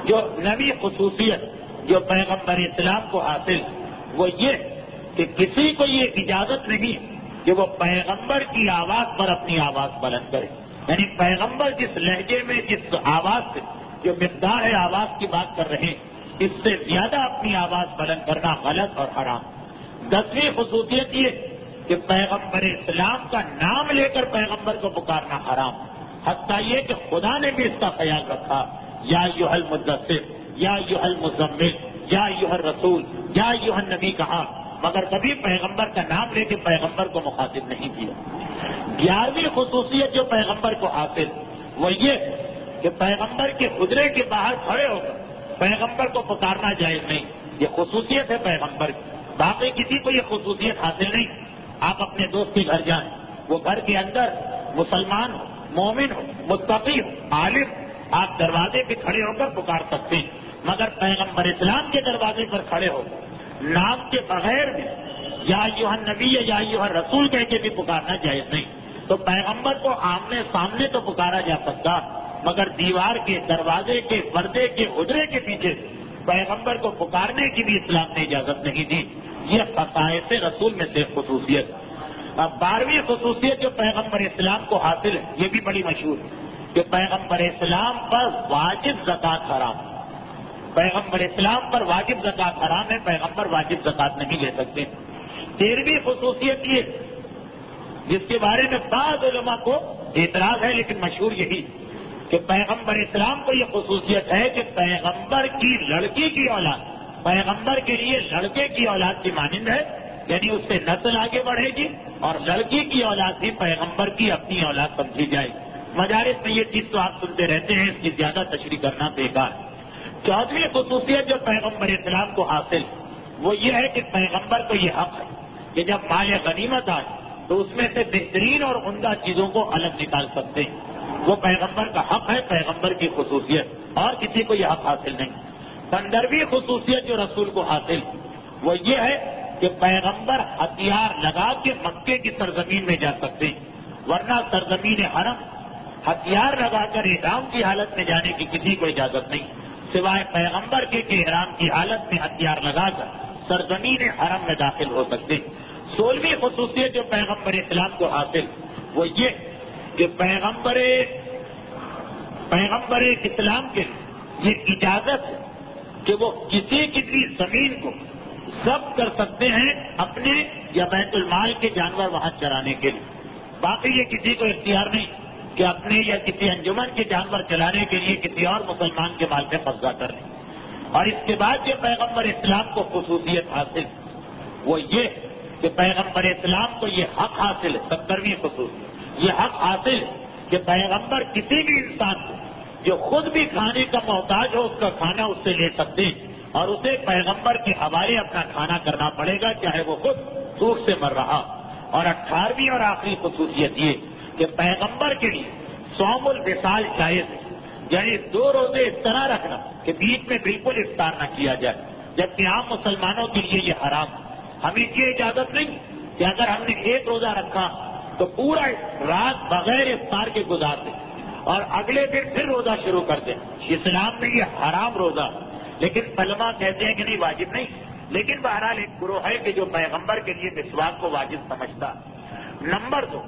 جو نوی خصوصیت جو پیغمبر اسلام کو حاصل وہ یہ کہ کسی کو یہ اجازت نہیں کہ وہ پیغمبر کی آواز پر اپنی آواز بلند کرے. یعنی پیغمبر جس لہجے میں جس آواز سے جو مقدار ہے آواز کی بات کر رہے ہیں اس سے زیادہ اپنی آواز بلند کرنا غلط اور حرام. دسویں خصوصیت یہ کہ پیغمبر اسلام کا نام لے کر پیغمبر کو پکارنا حرام. حتیٰ یہ کہ خدا نے بھی اس کا خیال رکھا یا ایھا المدثر یا ایھا المزمل یا ایھا الرسول یا ایھا النبی کہا مگر کبھی پیغمبر کا نام لے کے پیغمبر کو مخاطب نہیں کیا. گیارہویں خصوصیت جو پیغمبر کو حاصل وہ یہ کہ پیغمبر کے حجرے کے باہر کھڑے ہو کر پیغمبر کو پکارنا جائز نہیں. یہ خصوصیت ہے پیغمبر کی. باقی کسی کو یہ خصوصیت حاصل نہیں. آپ اپنے دوست کے گھر جائیں وہ گھر کے اندر مسلمان ہو مومن ہو متقی ہو عالم آپ دروازے پہ کھڑے ہو کر پکار سکتے ہیں مگر پیغمبر اسلام کے دروازے پر کھڑے ہو نام کے بغیر بھی یا ایھا النبی یا ایھا الرسول کہہ کے بھی پکارنا جائز نہیں. تو پیغمبر کو آمنے سامنے تو پکارا جا سکتا مگر دیوار کے دروازے کے پردے کے حجرے کے پیچھے پیغمبر کو پکارنے کی بھی اسلام نے اجازت نہیں دی. یہ خصائص رسول میں سے خصوصیت. اب بارہویں خصوصیت جو پیغمبر اسلام کو حاصل ہے یہ بھی بڑی مشہور ہے کہ پیغمبر اسلام پر واجب زکوٰۃ حرام. پیغمبر اسلام پر واجب زکوٰۃ حرام ہے. پیغمبر واجب زکوٰۃ نہیں لے سکتے. تیرہویں خصوصیت یہ جس کے بارے میں بعض علماء کو اعتراض ہے لیکن مشہور یہی کہ پیغمبر اسلام کو یہ خصوصیت ہے کہ پیغمبر کی لڑکی کی اولاد پیغمبر کے لیے لڑکے کی اولاد کی مانند ہے. یعنی اس سے نسل آگے بڑھے گی اور لڑکی کی اولاد بھی پیغمبر کی اپنی اولاد سمجھی جائے. مجالس میں یہ چیز تو آپ سنتے رہتے ہیں اس کی زیادہ تشریح کرنا بیکار. چودہویں خصوصیت جو پیغمبر اسلام کو حاصل وہ یہ ہے کہ پیغمبر کو یہ حق ہے کہ جب مال غنیمت آئے تو اس میں سے بہترین اور عمدہ چیزوں کو الگ نکال سکتے ہیں. وہ پیغمبر کا حق ہے پیغمبر کی خصوصیت اور کسی کو یہ حق حاصل نہیں. پندرہویں خصوصیت جو رسول کو حاصل وہ یہ ہے کہ پیغمبر ہتھیار لگا کے مکے کی سرزمین میں جا سکتے ہیں ورنہ سرزمین حرم ہتھیار لگا کر احرام کی حالت میں جانے کی کسی کو اجازت نہیں سوائے پیغمبر کے کہ احرام کی حالت میں ہتھیار لگا کر سرزمین حرم میں داخل ہو سکتے ہیں. سولہویں خصوصیت جو پیغمبر اسلام کو حاصل وہ یہ کہ پیغمبر پیغمبر اسلام کے یہ اجازت ہے کہ وہ کسی کی بھی زمین کو ضبط کر سکتے ہیں اپنے یا بیت المال کے جانور وہاں چرانے کے لیے. باقی یہ کسی کو اختیار نہیں کہ اپنے یا کسی انجمن کے جانور چلانے کے لیے کسی اور مسلمان کے مال پہ قبضہ کر لیں. اور اس کے بعد جو پیغمبر اسلام کو خصوصیت حاصل وہ یہ کہ پیغمبر اسلام کو یہ حق حاصل ہے. سترویں خصوصیت یہ حق حاصل ہے کہ پیغمبر کسی بھی انسان کو جو خود بھی کھانے کا محتاج ہو اس کا کھانا اس سے لے سکتے ہیں اور اسے پیغمبر کے حوالے اپنا کھانا کرنا پڑے گا چاہے وہ خود بھوک سے مر رہا. اور اٹھارہویں اور آخری خصوصیت یہ کہ پیغمبر کے لیے صوم الوصال جائز ہے. یعنی دو روزے اس طرح رکھنا کہ بیچ میں بالکل افطار نہ کیا جائے جبکہ عام مسلمانوں کے لیے یہ حرام. ہمیں یہ اجازت نہیں کہ اگر ہم نے ایک روزہ رکھا تو پورا رات بغیر افطار کے گزار دیں اور اگلے دن پھر روزہ شروع کر دیں. اسلام میں یہ حرام روزہ لیکن علماء کہتے ہیں کہ نہیں واجب نہیں. لیکن بہرحال ایک گروہ ہے کہ جو پیغمبر کے لیے مسواک کو واجب سمجھتا. نمبر دو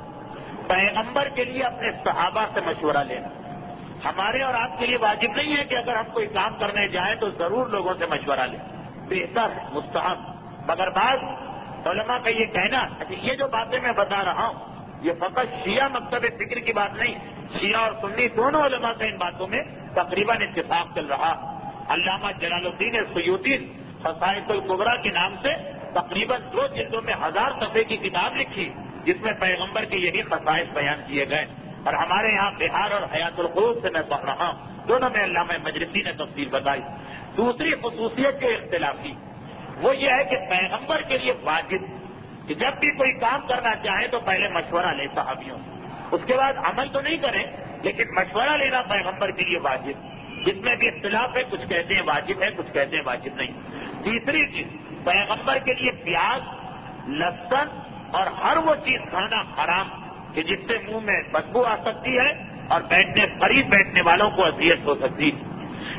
پیغمبر کے لیے اپنے صحابہ سے مشورہ لینا. ہمارے اور آپ کے لیے واجب نہیں ہے کہ اگر ہم کوئی کام کرنے جائیں تو ضرور لوگوں سے مشورہ لیں. بہتر ہے مستحب. مگر بعض علماء کا یہ کہنا یہ جو باتیں میں بتا رہا ہوں یہ فقط شیعہ مکتب فکر کی بات نہیں. شیعہ اور سنی دونوں علماء کا ان باتوں میں تقریباً اتفاق چل رہا. علامہ جلال الدین سیوطی خصائص الکبریٰ کے نام سے تقریباً دو جلدوں میں ہزار صفحے کی کتاب لکھی جس میں پیغمبر کے یہی خصائص بیان کیے گئے. اور ہمارے یہاں بہار اور حیات القلوب سے میں پڑھ رہا ہوں دونوں میں علامہ مجلسی نے تفصیل بتائی. دوسری خصوصیت جو اختلافی وہ یہ ہے کہ پیغمبر کے لیے واجب کہ جب بھی کوئی کام کرنا چاہے تو پہلے مشورہ لے صحابیوں اس کے بعد عمل تو نہیں کریں لیکن مشورہ لینا پیغمبر کے لیے واجب. جس میں بھی اختلاف ہے کچھ کہتے ہیں واجب ہے کچھ کہتے ہیں واجب نہیں. تیسری چیز پیغمبر کے لیے پیاز لہسن اور ہر وہ چیز کھانا حرام کہ جس سے منہ میں بدبو آ سکتی ہے اور بیٹھنے قریب بیٹھنے والوں کو اذیت ہو سکتی ہے.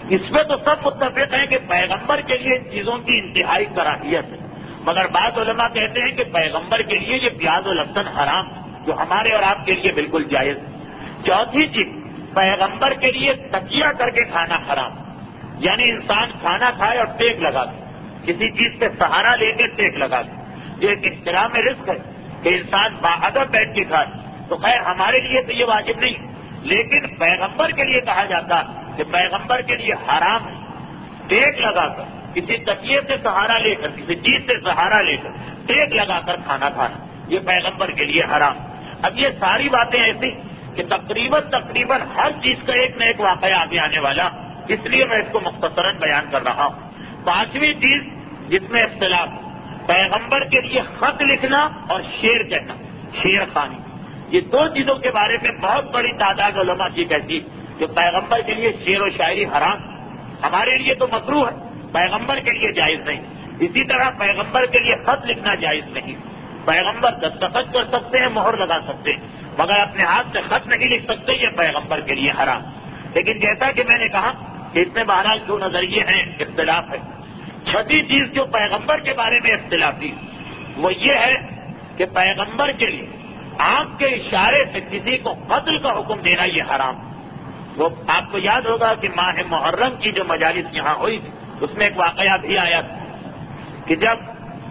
اس پہ تو سب متفق ہیں کہ پیغمبر کے لیے ان چیزوں کی انتہائی کراہیت ہے، مگر بعض علماء کہتے ہیں کہ پیغمبر کے لیے یہ پیاز و لہسن حرام، جو ہمارے اور آپ کے لیے بالکل جائز۔ چوتھی چیز، پیغمبر کے لیے تکیہ کر کے کھانا حرام، یعنی انسان کھانا کھائے اور ٹیک لگا دے، کسی چیز سے سہارا لے کے ٹیک لگا دے، جو ایک احترام رزق ہے کہ انسان باادب بیٹھ کے کھائے، تو خیر ہمارے لیے تو یہ واجب نہیں، لیکن پیغمبر کے لیے کہا جاتا کہ پیغمبر کے لیے حرام ہے ٹیک لگا کر، کسی تکیے سے سہارا لے کر، کسی چیز سے سہارا لے کر ٹیک لگا کر کھانا کھانا، یہ پیغمبر کے لیے حرام۔ اب یہ ساری باتیں ایسی کہ تقریباً تقریباً ہر چیز کا ایک نہ ایک واقعہ آگے آنے والا، اس لیے میں اس کو مختصراً بیان کر رہا ہوں۔ پانچویں چیز جس میں اختلاف، پیغمبر کے لیے خط لکھنا اور شعر کہنا، شعر خوانی، یہ دو چیزوں کے بارے میں بہت بڑی تعداد علماء کی کہتی کہ پیغمبر کے لیے شعر و شاعری حرام، ہمارے لیے تو مکروہ ہے، پیغمبر کے لیے جائز نہیں۔ اسی طرح پیغمبر کے لیے خط لکھنا جائز نہیں، پیغمبر دستخط کر سکتے ہیں، مہر لگا سکتے ہیں، مگر اپنے ہاتھ سے خط نہیں لکھ سکتے، یہ پیغمبر کے لیے حرام۔ لیکن جیسا کہ میں نے کہا کہ اس میں بہرحال دو نظریے ہیں، اختلاف ہے۔ چھٹی چیز جو پیغمبر کے بارے میں اختلافی، وہ یہ ہے کہ پیغمبر کے لیے آنکھ کے اشارے سے کسی کو قتل کا حکم دینا یہ حرام۔ وہ آپ کو یاد ہوگا کہ ماہ محرم کی جو مجالس یہاں ہوئی تھی، اس میں ایک واقعہ بھی آیا تھا کہ جب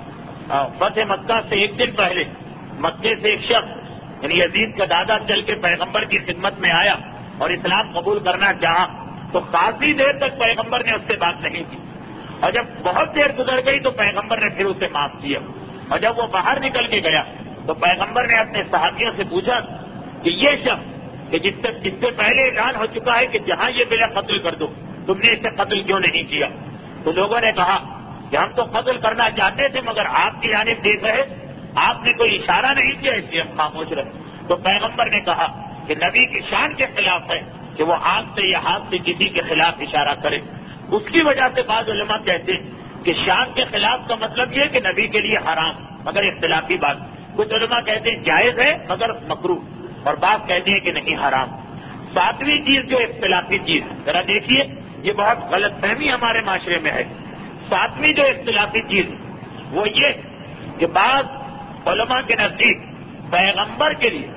فتح مکہ سے ایک دن پہلے مکے سے ایک شخص یعنی یزید کا دادا چل کے پیغمبر کی خدمت میں آیا اور اسلام قبول کرنا چاہا، تو کافی دیر تک پیغمبر نے اس سے بات نہیں کی، اور جب بہت دیر گزر گئی تو پیغمبر نے پھر اسے معاف کیا، اور جب وہ باہر نکل کے گیا تو پیغمبر نے اپنے صحابیوں سے پوچھا کہ یہ شخص کہ جس سے جس سے پہلے اعلان ہو چکا ہے کہ جہاں یہ بلا قتل کر دو، تم نے اسے قتل کیوں نہیں کیا؟ تو لوگوں نے کہا کہ ہم تو قتل کرنا چاہتے تھے، مگر آپ کی جانب دیکھ رہے، آپ نے کوئی اشارہ نہیں کیا، اس لیے ہم خاموش رہے۔ تو پیغمبر نے کہا کہ نبی کی شان کے خلاف ہے کہ وہ آنکھ سے یا ہاتھ سے کسی کے خلاف اشارہ کرے۔ اس کی وجہ سے بعض علماء کہتے ہیں کہ شان کے خلاف کا مطلب یہ کہ نبی کے لیے حرام، مگر اختلافی بات۔ کچھ علماء کہتے ہیں جائز ہے مگر مکروہ، اور بعض کہتے ہیں کہ نہیں حرام۔ ساتویں چیز جو اختلافی چیز، ذرا دیکھیے یہ بہت غلط فہمی ہمارے معاشرے میں ہے۔ ساتویں جو اختلافی چیز وہ یہ کہ بعض علماء کے نزدیک پیغمبر کے لیے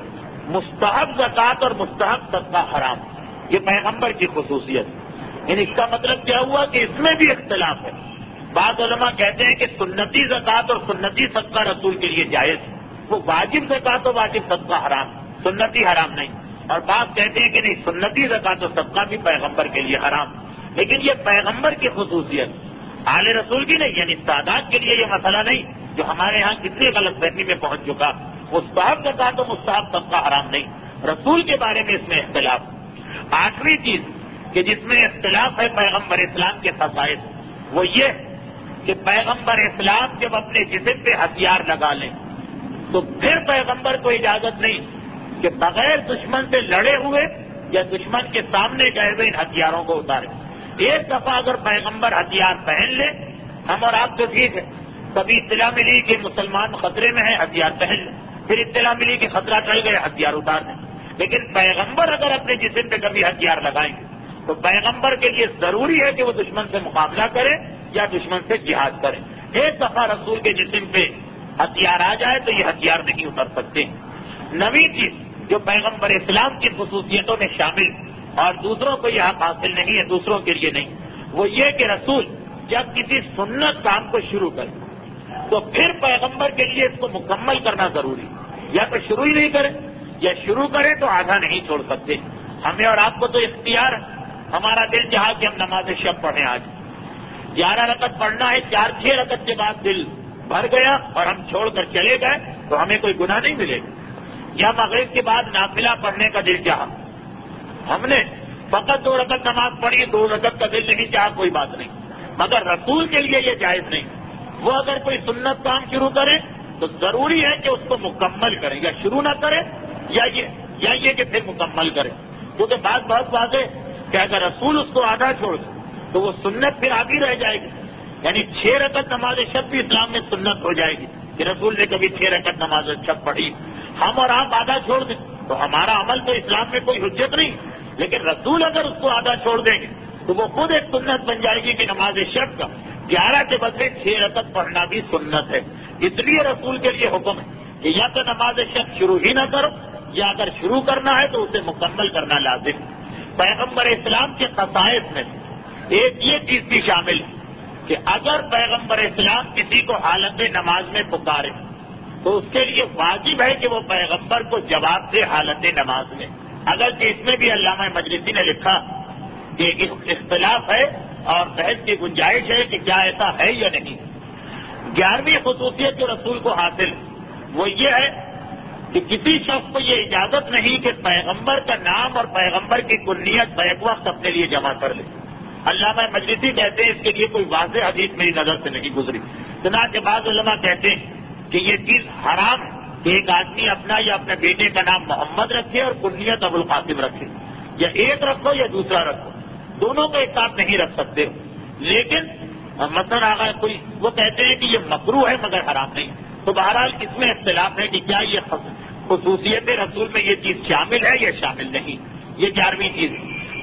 مستحب زکوٰۃ اور مستحب صدقہ حرام، یہ پیغمبر کی خصوصیت ہے۔ یعنی اس کا مطلب کیا ہوا کہ اس میں بھی اختلاف ہے۔ بعض علماء کہتے ہیں کہ سنتی زکوٰۃ اور سنتی صدقہ رسول کے لیے جائز، وہ واجب زکوٰۃ و واجب صدقہ حرام، سنتی حرام نہیں، اور بعض کہتے ہیں کہ نہیں سنتی زکوٰۃ و صدقہ بھی پیغمبر کے لیے حرام۔ لیکن یہ پیغمبر کی خصوصیت، آل رسول کی نہیں، یعنی سادات کے لیے یہ مسئلہ نہیں جو ہمارے ہاں کتنی غلط فہمی میں پہنچ چکا۔ مستحب زکوٰۃ و مستحب صدقہ حرام نہیں، رسول کے بارے میں اس میں اختلاف۔ آٹھویں چیز کہ جس میں اختلاف ہے پیغمبر اسلام کے خصائص، وہ یہ کہ پیغمبر اسلام جب اپنے جسم پہ ہتھیار لگا لیں تو پھر پیغمبر کو اجازت نہیں کہ بغیر دشمن سے لڑے ہوئے یا دشمن کے سامنے گئے ہوئے ان ہتھیاروں کو اتارے۔ ایک دفعہ اگر پیغمبر ہتھیار پہن لے، ہم اور آپ تو ٹھیک ہے، کبھی اطلاع ملی کہ مسلمان خطرے میں ہیں، ہتھیار پہن لیں، پھر اطلاع ملی کہ خطرہ ٹل گئے، ہتھیار اتار دیں۔ لیکن پیغمبر اگر اپنے جسم پہ کبھی ہتھیار لگائیں گے تو پیغمبر کے لیے ضروری ہے کہ وہ دشمن سے مقابلہ کرے یا دشمن سے جہاد کرے۔ ایک دفعہ رسول کے جسم پہ ہتھیار آ جائے تو یہ ہتھیار نہیں اتر سکتے۔ نویں چیز جو پیغمبر اسلام کی خصوصیتوں میں شامل اور دوسروں کو یہ حق حاصل نہیں ہے، دوسروں کے لیے نہیں، وہ یہ کہ رسول جب کسی سنت کام کو شروع کرے تو پھر پیغمبر کے لیے اس کو مکمل کرنا ضروری، یا تو شروع ہی نہیں کرے یا شروع کرے تو آدھا نہیں چھوڑ سکتے۔ ہمیں اور آپ کو تو اختیار ہے، ہمارا دل چاہا کہ ہم نماز شب پڑھیں، آج گیارہ رکعت پڑھنا ہے، چار چھ رکعت کے بعد دل بھر گیا اور ہم چھوڑ کر چلے گئے تو ہمیں کوئی گناہ نہیں ملے گا۔ یا مغرب کے بعد نافلہ پڑھنے کا دل چاہا، ہم نے فقط دو رکعت نماز پڑھی، دو رکعت کا دل نہیں چاہا، کوئی بات نہیں، مگر رسول کے لیے یہ جائز نہیں۔ وہ اگر کوئی سنت کام شروع کرے تو ضروری ہے کہ اس کو مکمل کرے، یا شروع نہ کرے یا یہ یا یہ کہ پھر مکمل کرے، کیونکہ بات بہت واضح کہ اگر رسول اس کو آدھا چھوڑ دے تو وہ سنت پھر آگے رہ جائے گی، یعنی چھ رکعت نماز شب بھی اسلام میں سنت ہو جائے گی کہ رسول نے کبھی چھ رکعت نماز شب پڑھی۔ ہم اور آپ آدھا چھوڑ دیں تو ہمارا عمل تو اسلام میں کوئی حجت نہیں، لیکن رسول اگر اس کو آدھا چھوڑ دیں گے تو وہ خود ایک سنت بن جائے گی کہ نماز شب کا گیارہ کے بدلے چھ رکعت پڑھنا بھی سنت ہے. اس لیے رسول کے لیے حکم ہے کہ یا تو نماز شب شروع ہی نہ کرو یا اگر شروع کرنا ہے تو اسے مکمل کرنا لازم. پیغمبر اسلام کے خصائص میں ایک یہ چیز بھی شامل ہے کہ اگر پیغمبر اسلام کسی کو حالت نماز میں پکارے تو اس کے لیے واجب ہے کہ وہ پیغمبر کو جواب دے حالت نماز میں. اگرچہ اس میں بھی علامہ مجلسی نے لکھا کہ اختلاف ہے اور بحث کی گنجائش ہے کہ کیا ایسا ہے یا نہیں. گیارہویں خصوصیت جو رسول کو حاصل وہ یہ ہے کہ کسی شخص کو یہ اجازت نہیں کہ پیغمبر کا نام اور پیغمبر کی کنیت بیک وقت اپنے لیے جمع کر لے. علامہ مجلسی کہتے ہیں اس کے لیے کوئی واضح حدیث میری نظر سے نہیں گزری. چنانچہ بعض علماء کہتے ہیں کہ یہ چیز حرام کہ ایک آدمی اپنا یا اپنے بیٹے کا نام محمد رکھے اور کنیت ابو القاسم رکھے, یا ایک رکھو یا دوسرا رکھو, دونوں کو ایک ساتھ نہیں رکھ سکتے. لیکن مثلا آگا کوئی وہ کہتے ہیں کہ یہ مکروہ ہے مگر حرام نہیں. تو بہرحال اس میں اختلاف ہے کہ کیا یہ خصوصیت رسول میں یہ چیز شامل ہے یا شامل نہیں. یہ گیارہویں چیز.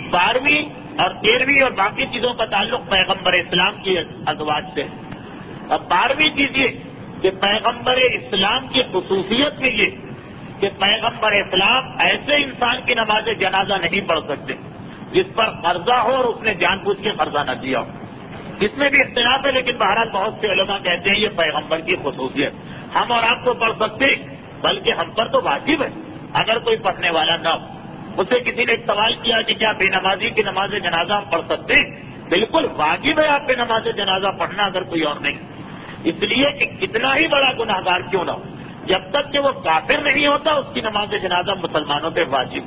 بارہویں اور تیرہویں اور باقی چیزوں کا تعلق پیغمبر اسلام کی ازواج سے ہے. اب بارہویں چیز یہ کہ پیغمبر اسلام کی خصوصیت میں یہ کہ پیغمبر اسلام ایسے انسان کی نماز جنازہ نہیں پڑھ سکتے جس پر قرضہ ہو اور اس نے جان بوجھ کے قرضہ نہ دیا ہو. اس میں بھی اختلاف ہے لیکن بہرحال بہت سے علماء کہتے ہیں یہ پیغمبر کی خصوصیت. ہم اور آپ کو پڑھ سکتے بلکہ ہم پر تو واجب ہے اگر کوئی پڑھنے والا نہ ہو. مجھ سے کسی نے ایک سوال کیا کہ کیا بے نمازی کی نماز جنازہ ہم پڑھ سکتے ہیں؟ بالکل واجب ہے آپ پہ نماز جنازہ پڑھنا اگر کوئی اور نہیں. اس لیے کہ کتنا ہی بڑا گناہ گار کیوں نہ ہو, جب تک کہ وہ کافر نہیں ہوتا اس کی نماز جنازہ مسلمانوں پہ واجب.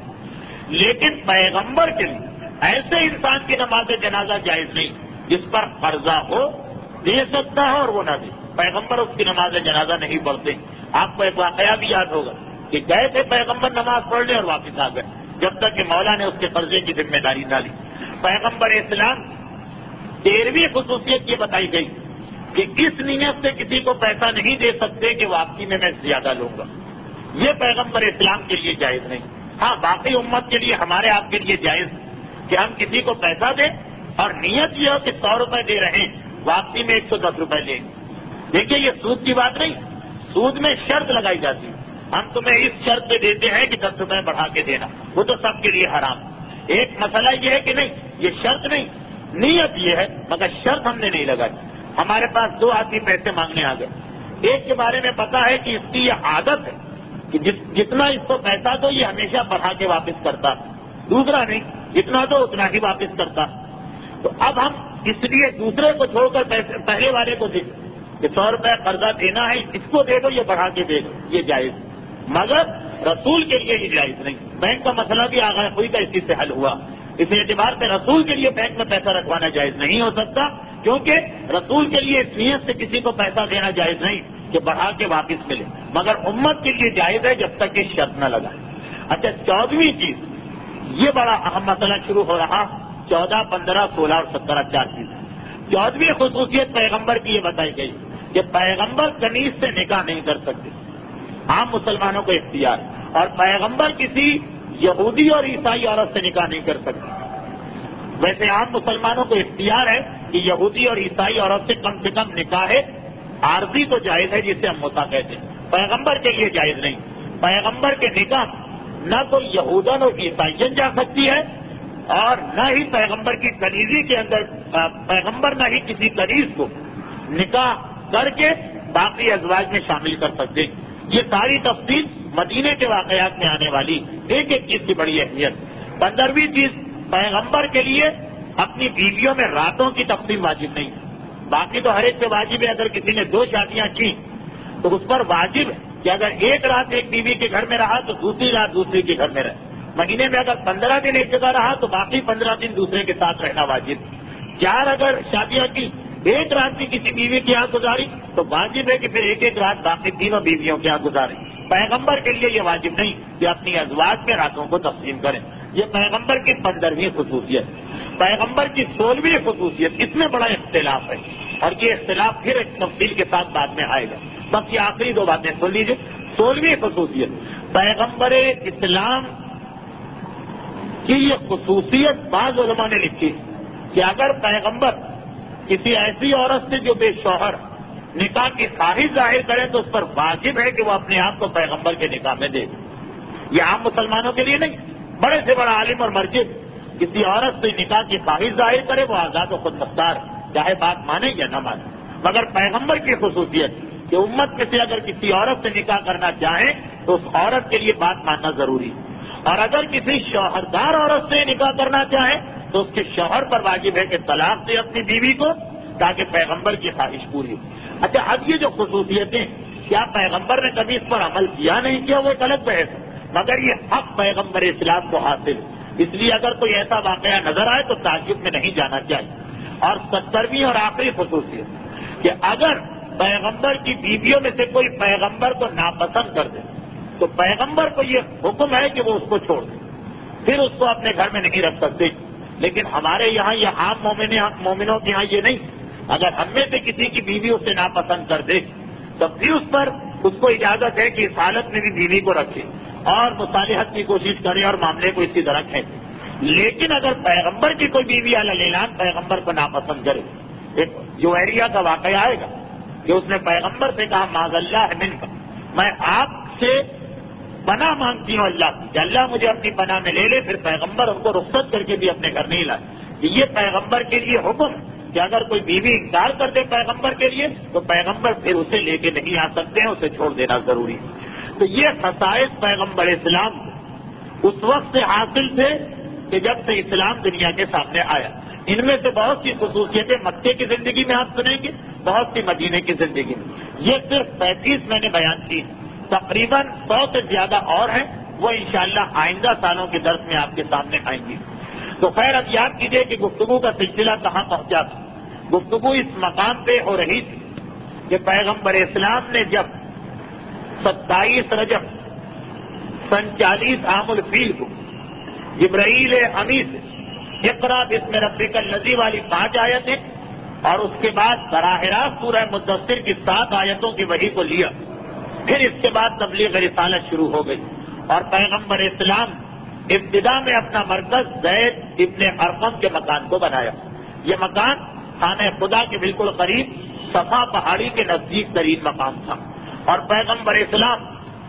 لیکن پیغمبر کے لیے ایسے انسان کی نماز جنازہ جائز نہیں جس پر قرضہ ہو, دے سکتا ہے اور وہ نہ دے. پیغمبر اس کی نماز جنازہ نہیں پڑھتے. آپ کو ایک واقعہ بھی یاد ہوگا کہ گئے تھے پیغمبر نماز پڑھنے اور واپس آ گئے جب تک کہ مولا نے اس کے قرضے کی ذمہ داری نہ لی. پیغمبر اسلام تیرہویں خصوصیت یہ بتائی گئی کہ اس نیت سے کسی کو پیسہ نہیں دے سکتے کہ واپسی میں میں زیادہ لوں گا. یہ پیغمبر اسلام کے لیے جائز نہیں. ہاں باقی امت کے لیے ہمارے آپ کے لیے جائز کہ ہم کسی کو پیسہ دیں اور نیت یہ ہو کہ سو روپے دے رہے ہیں واپسی میں ایک سو دس روپے لیں. دیکھیے یہ سود کی بات نہیں, سود میں شرط لگائی جاتی ہے. ہم تمہیں اس شرط پہ دیتے ہیں کہ دس روپے بڑھا کے دینا, وہ تو سب کے لیے حرام. ایک مسئلہ یہ ہے کہ نہیں یہ شرط نہیں, نیت یہ ہے مگر شرط ہم نے نہیں لگائی. ہمارے پاس دو آدمی پیسے مانگنے آ گئے. ایک کے بارے میں پتا ہے کہ اس کی یہ عادت ہے کہ جتنا اس کو پیسہ دو یہ ہمیشہ بڑھا کے واپس کرتا, دوسرا نہیں جتنا دو اتنا ہی واپس کرتا. تو اب ہم اس لیے دوسرے کو چھوڑ کر پہلے والے کو دے کہ سو روپے قرضہ دینا ہے اس کو دے دو, یہ بڑھا کے دے دو, یہ جائز. مگر رسول کے لیے یہ جائز نہیں. بینک کا مسئلہ بھی آگاہ ہوئی کا اسی سے حل ہوا. اس اعتبار سے رسول کے لیے بینک میں پیسہ رکھوانا جائز نہیں ہو سکتا کیونکہ رسول کے لیے اس نیت سے کسی کو پیسہ دینا جائز نہیں کہ بڑھا کے واپس ملے, مگر امت کے لیے جائز ہے جب تک کہ شرط نہ لگائے. اچھا چودہویں چیز یہ بڑا اہم مسئلہ شروع ہو رہا. چودہ پندرہ سولہ اور سترہ چار چیزیں. چودہویں خصوصیت پیغمبر کی یہ بتائی گئی کہ پیغمبر کنیز سے نکاح نہیں کر سکتے, عام مسلمانوں کو اختیار, اور پیغمبر کسی یہودی اور عیسائی عورت سے نکاح نہیں کر سکتے. ویسے عام مسلمانوں کو اختیار ہے کہ یہودی اور عیسائی عورت سے کم سے کم نکاح عارضی تو جائز ہے جسے ہم موتا کہتے ہیں, پیغمبر کے لیے جائز نہیں. پیغمبر کے نکاح نہ تو یہودن اور عیسائین جا سکتی ہے اور نہ ہی پیغمبر کی کنیزی کے اندر پیغمبر نہ ہی کسی کنیز کو نکاح کر کے باقی ازواج میں شامل کر سکتے. یہ ساری تفصیل مدینے کے واقعات میں آنے والی ایک ایک چیز کی بڑی اہمیت. پندرہویں چیز پیغمبر کے لیے اپنی بیویوں میں راتوں کی تقسیم واجب نہیں. باقی تو ہر ایک پہ واجب ہے. اگر کسی نے دو شادیاں کی تو اس پر واجب ہے کہ اگر ایک رات ایک بیوی کے گھر میں رہا تو دوسری رات دوسری کے گھر میں رہے. مہینے میں اگر پندرہ دن ایک جگہ رہا تو باقی پندرہ دن دوسرے کے ساتھ رہنا واجب. چار اگر شادیاں کی ایک رات بھی کسی بیوی کے یہاں گزاری تو واجب ہے کہ پھر ایک ایک رات باقی تینوں بیویوں کے یہاں گزارے. پیغمبر کے لیے یہ واجب نہیں کہ اپنی ازواج میں راتوں کو تقسیم کریں. یہ پیغمبر کی پندرہویں خصوصیت. پیغمبر کی سولہویں خصوصیت, اس میں بڑا اختلاف ہے اور یہ اختلاف پھر ایک تفصیل کے ساتھ بعد میں آئے گا. بس یہ آخری دو باتیں سن لیجیے. سولہویں خصوصیت پیغمبر اسلام کی یہ خصوصیت بعض علماء نے لکھی کہ اگر پیغمبر کسی ایسی عورت سے جو بے شوہر نکاح کی خواہش ظاہر کرے تو اس پر واجب ہے کہ وہ اپنے آپ کو پیغمبر کے نکاح میں دے. یہ عام مسلمانوں کے لیے نہیں، بڑے سے بڑا عالم اور مرجع کسی عورت سے نکاح کی خواہش ظاہر کرے وہ آزاد و خود مختار، چاہے بات مانے یا نہ مانے. مگر پیغمبر کی خصوصیت کہ امت میں سے اگر کسی عورت سے نکاح کرنا چاہیں تو اس عورت کے لیے بات ماننا ضروری ہے، اور اگر کسی شوہردار عورت سے نکاح کرنا چاہے تو اس کے شوہر پر واجب ہے کہ طلاق دے اپنی بیوی کو تاکہ پیغمبر کی خواہش پوری ہو. اچھا، اب یہ جو خصوصیتیں کیا پیغمبر نے کبھی اس پر عمل کیا نہیں کیا وہ ایک الگ بحث ہے، مگر یہ حق پیغمبر اسلام کو حاصل ہے. اس لیے اگر کوئی ایسا واقعہ نظر آئے تو تعجب میں نہیں جانا چاہیے. اور سترویں اور آخری خصوصیت کہ اگر پیغمبر کی بیویوں میں سے کوئی پیغمبر کو ناپسند کر دے تو پیغمبر کو یہ حکم ہے کہ وہ اس کو چھوڑ دے، پھر اس کو اپنے گھر میں نہیں رکھ سکتے. لیکن ہمارے یہاں یہ عام مومنوں کے یہاں یہ نہیں. اگر ہم میں سے کسی کی بیوی اسے ناپسند کر دے تو پھر اس پر اس کو اجازت ہے کہ اس حالت میں بھی بیوی کو رکھے اور مصالحت کی کوشش کرے اور معاملے کو اسی طرح کھینچے. لیکن اگر پیغمبر کی کوئی بیوی علی اعلان پیغمبر کو ناپسند کرے، ایک جویریہ کا واقعہ آئے گا کہ اس نے پیغمبر سے کہا معاذ اللہ من کا، میں آپ سے پناہ مانگتی ہوں اللہ کی کہ اللہ مجھے اپنی پناہ میں لے لے. پھر پیغمبر ان کو رخصت کر کے بھی اپنے گھر نہیں لائے. یہ پیغمبر کے لیے حکم کہ اگر کوئی بیوی انکار کر دے پیغمبر کے لیے تو پیغمبر پھر اسے لے کے نہیں آ سکتے ہیں، اسے چھوڑ دینا ضروری ہے. تو یہ خصائص پیغمبر اسلام کو اس وقت سے حاصل تھے کہ جب سے اسلام دنیا کے سامنے آیا. ان میں سے بہت سی خصوصیتیں مکے کی زندگی میں آپ سنیں گے، بہت سی مدینے کی زندگی میں. یہ صرف پینتیس میں نے بیان کی، تقریباً سو سے زیادہ اور ہیں، وہ انشاءاللہ آئندہ سالوں کے درس میں آپ کے سامنے آئیں گی. تو خیر اب یاد کیجیے کہ گفتگو کا سلسلہ کہاں پہنچا تھا. گفتگو اس مقام پہ ہو رہی تھی کہ پیغمبر اسلام نے جب ستائیس رجب سن چالیس عام الفیل کو جبرائیل امی سے اقرا بسم ربک الذی والی پانچ آیتیں اور اس کے بعد براہ راست سورہ مدثر کی سات آیتوں کی وحی کو لیا، پھر اس کے بعد تبلیغ رسالت شروع ہو گئی اور پیغمبر اسلام ابتدا میں اپنا مرکز زید ابن ارقم کے مکان کو بنایا. یہ مکان خانہ خدا کے بالکل قریب صفا پہاڑی کے نزدیک ترین مقام تھا اور پیغمبر اسلام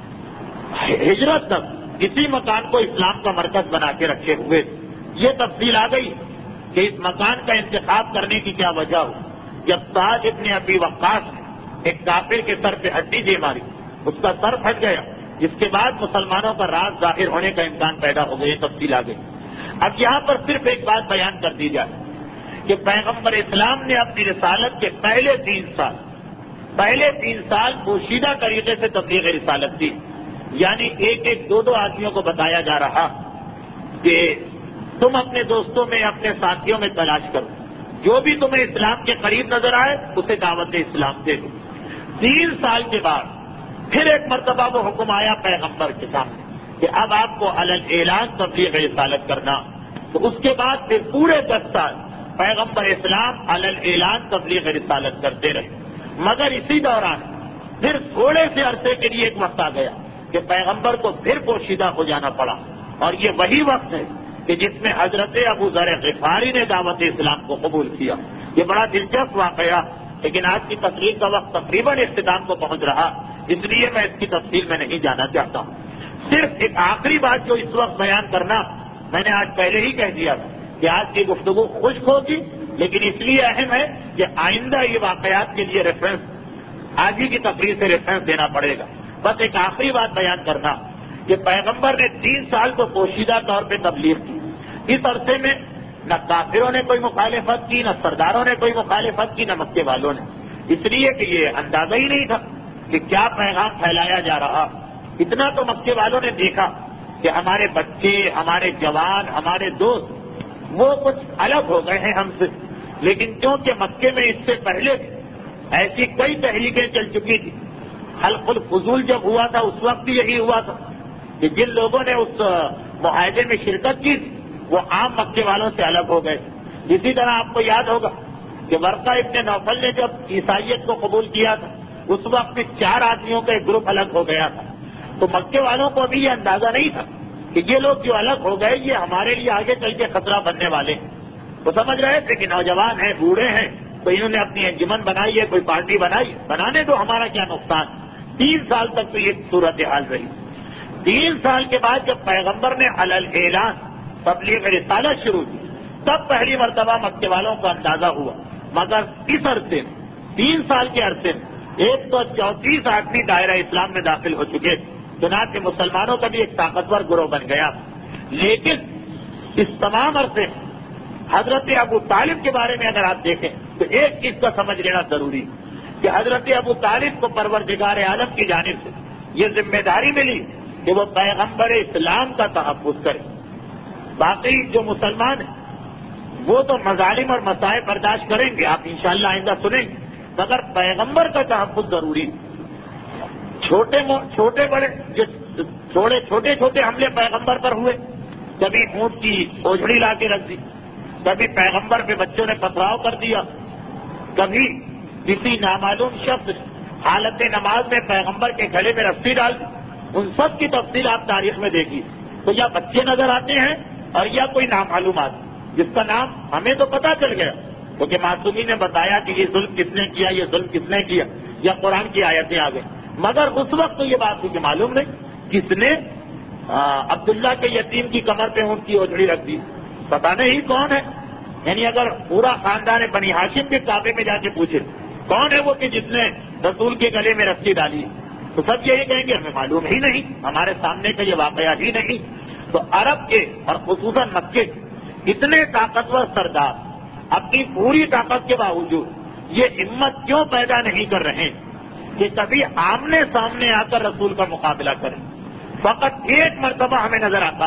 ہجرت تک اسی مکان کو اسلام کا مرکز بنا کے رکھے ہوئے. یہ تفصیل آ گئی کہ اس مکان کا انتخاب کرنے کی کیا وجہ ہو. جب سعد ابن ابی وقاص نے ایک کافر کے سر پہ ہڈی دے ماری، اس کا سر پھٹ گیا، جس کے بعد مسلمانوں کا راز ظاہر ہونے کا امکان پیدا ہو گئی. تفصیل آ گئی. اب یہاں پر صرف ایک بات بیان کر دی جائے کہ پیغمبر اسلام نے اپنی رسالت کے پہلے تین سال پہلے تین سال پوشیدہ طریقے سے تبلیغ رسالت دی. یعنی ایک ایک دو دو آدمیوں کو بتایا جا رہا کہ تم اپنے دوستوں میں اپنے ساتھیوں میں تلاش کرو، جو بھی تمہیں اسلام کے قریب نظر آئے اسے دعوت اسلام دے دو. تین سال کے بعد پھر ایک مرتبہ وہ حکم آیا پیغمبر کے سامنے کہ اب آپ کو علل اعلان تبلیغ رسالت کرنا. تو اس کے بعد پھر پورے دس سال پیغمبر اسلام علل اعلان تبلیغ رسالت کرتے رہے. مگر اسی دوران پھر تھوڑے سے عرصے کے لیے ایک وقت آ گیا کہ پیغمبر کو پھر پوشیدہ ہو جانا پڑا، اور یہ وہی وقت ہے کہ جس میں حضرت ابو ذر غفاری نے دعوت اسلام کو قبول کیا. یہ بڑا دلچسپ واقعہ، لیکن آج کی تقریر کا وقت تقریباً اختتام کو پہنچ رہا، اس لیے میں اس کی تفصیل میں نہیں جانا چاہتا ہوں. صرف ایک آخری بات جو اس وقت بیان کرنا میں نے آج پہلے ہی کہہ دیا کہ آج کی گفتگو خشک ہوگی، لیکن اس لیے اہم ہے کہ آئندہ یہ واقعات کے لیے ریفرنس آج ہی کی تقریر سے ریفرنس دینا پڑے گا. بس ایک آخری بات بیان کرنا کہ پیغمبر نے تین سال کو پوشیدہ طور پہ تبلیغ کی. اس عرصے میں نہ کافروں نے کوئی مخالفت کی، نہ سرداروں نے کوئی مخالفت کی، نہ مکے والوں نے، اس لیے کہ یہ اندازہ ہی نہیں تھا کہ کیا پیغام پھیلایا جا رہا. اتنا تو مکے والوں نے دیکھا کہ ہمارے بچے، ہمارے جوان، ہمارے دوست وہ کچھ الگ ہو گئے ہیں ہم سے. لیکن کیونکہ مکے میں اس سے پہلے ایسی کئی تحریکیں چل چکی تھی. حلق الفضول جب ہوا تھا اس وقت بھی یہی ہوا تھا کہ جن لوگوں نے اس معاہدے میں شرکت کی وہ عام مکے والوں سے الگ ہو گئے. اسی طرح آپ کو یاد ہوگا کہ ورقہ ابن نوفل نے جب عیسائیت کو قبول کیا تھا اس وقت میں چار آدمیوں کا ایک گروپ الگ ہو گیا تھا. تو مکے والوں کو ابھی یہ اندازہ نہیں تھا کہ یہ لوگ جو الگ ہو گئے یہ ہمارے لیے آگے چل کے خطرہ بننے والے ہیں. وہ سمجھ رہے تھے کہ نوجوان ہیں، بوڑھے ہیں، تو انہوں نے اپنی انجمن بنائی ہے، کوئی پارٹی بنائی، بنانے تو ہمارا کیا نقصان. تین سال تک تو یہ صورتحال رہی. تین سال کے بعد جب پیغمبر نے علل اعلان تبلیغ رسالت شروع کی تب پہلی مرتبہ مکے والوں کو اندازہ ہوا. مگر اس عرصے میں تین سال کے عرصے میں ایک سو چونتیس آدمی دائرہ اسلام میں داخل ہو چکے، چنانچہ مسلمانوں کا بھی ایک طاقتور گروہ بن گیا. لیکن اس تمام عرصے میں حضرت ابو طالب کے بارے میں اگر آپ دیکھیں تو ایک چیز کا سمجھ لینا ضروری کہ حضرت ابو طالب کو پروردگار عالم کی جانب سے یہ ذمہ داری ملی کہ وہ پیغمبر اسلام کا تحفظ کرے. باقی جو مسلمان ہیں وہ تو مظالم اور مسائل برداشت کریں گے، آپ انشاءاللہ آئندہ سنیں گے، مگر پیغمبر کا تحفظ ضروری. چھوٹے چھوٹے بڑے جو چھوٹے چھوٹے چھوٹے حملے پیغمبر پر ہوئے، کبھی اونٹ کی اوجھڑی لا کے رکھ دی، کبھی پیغمبر پہ بچوں نے پتھراؤ کر دیا، کبھی کسی نامعلوم شخص حالت نماز میں پیغمبر کے گلے میں رسی ڈال دی. ان سب کی تفصیل آپ تاریخ میں دیکھیے تو یا بچے نظر آتے ہیں اور یا کوئی نامعلوم آدمی جس کا نام ہمیں تو پتا چل گیا کیونکہ معصومی نے بتایا کہ یہ ظلم کس نے کیا، یہ ظلم کس نے کیا، یا قرآن کی آیتیں آ گئی. مگر اس وقت تو یہ بات تھی کہ معلوم نہیں کس نے عبداللہ کے یتیم کی کمر پہ اونٹ کی اوجھڑی رکھ دی، پتا نہیں کون ہے. یعنی اگر پورا خاندان بنی ہاشم کے کعبے میں جا کے پوچھے کون ہے وہ کہ جس نے رسول کے گلے میں رسی ڈالی، تو سب یہی کہیں گے ہمیں معلوم ہی نہیں، ہمارے سامنے کا یہ واقعہ ہی نہیں. تو عرب کے اور خصوصاً مکے کے اتنے طاقتور سردار اپنی پوری طاقت کے باوجود یہ ہمت کیوں پیدا نہیں کر رہے کہ کبھی آمنے سامنے آ کر رسول کا مقابلہ کریں. فقط ایک مرتبہ ہمیں نظر آتا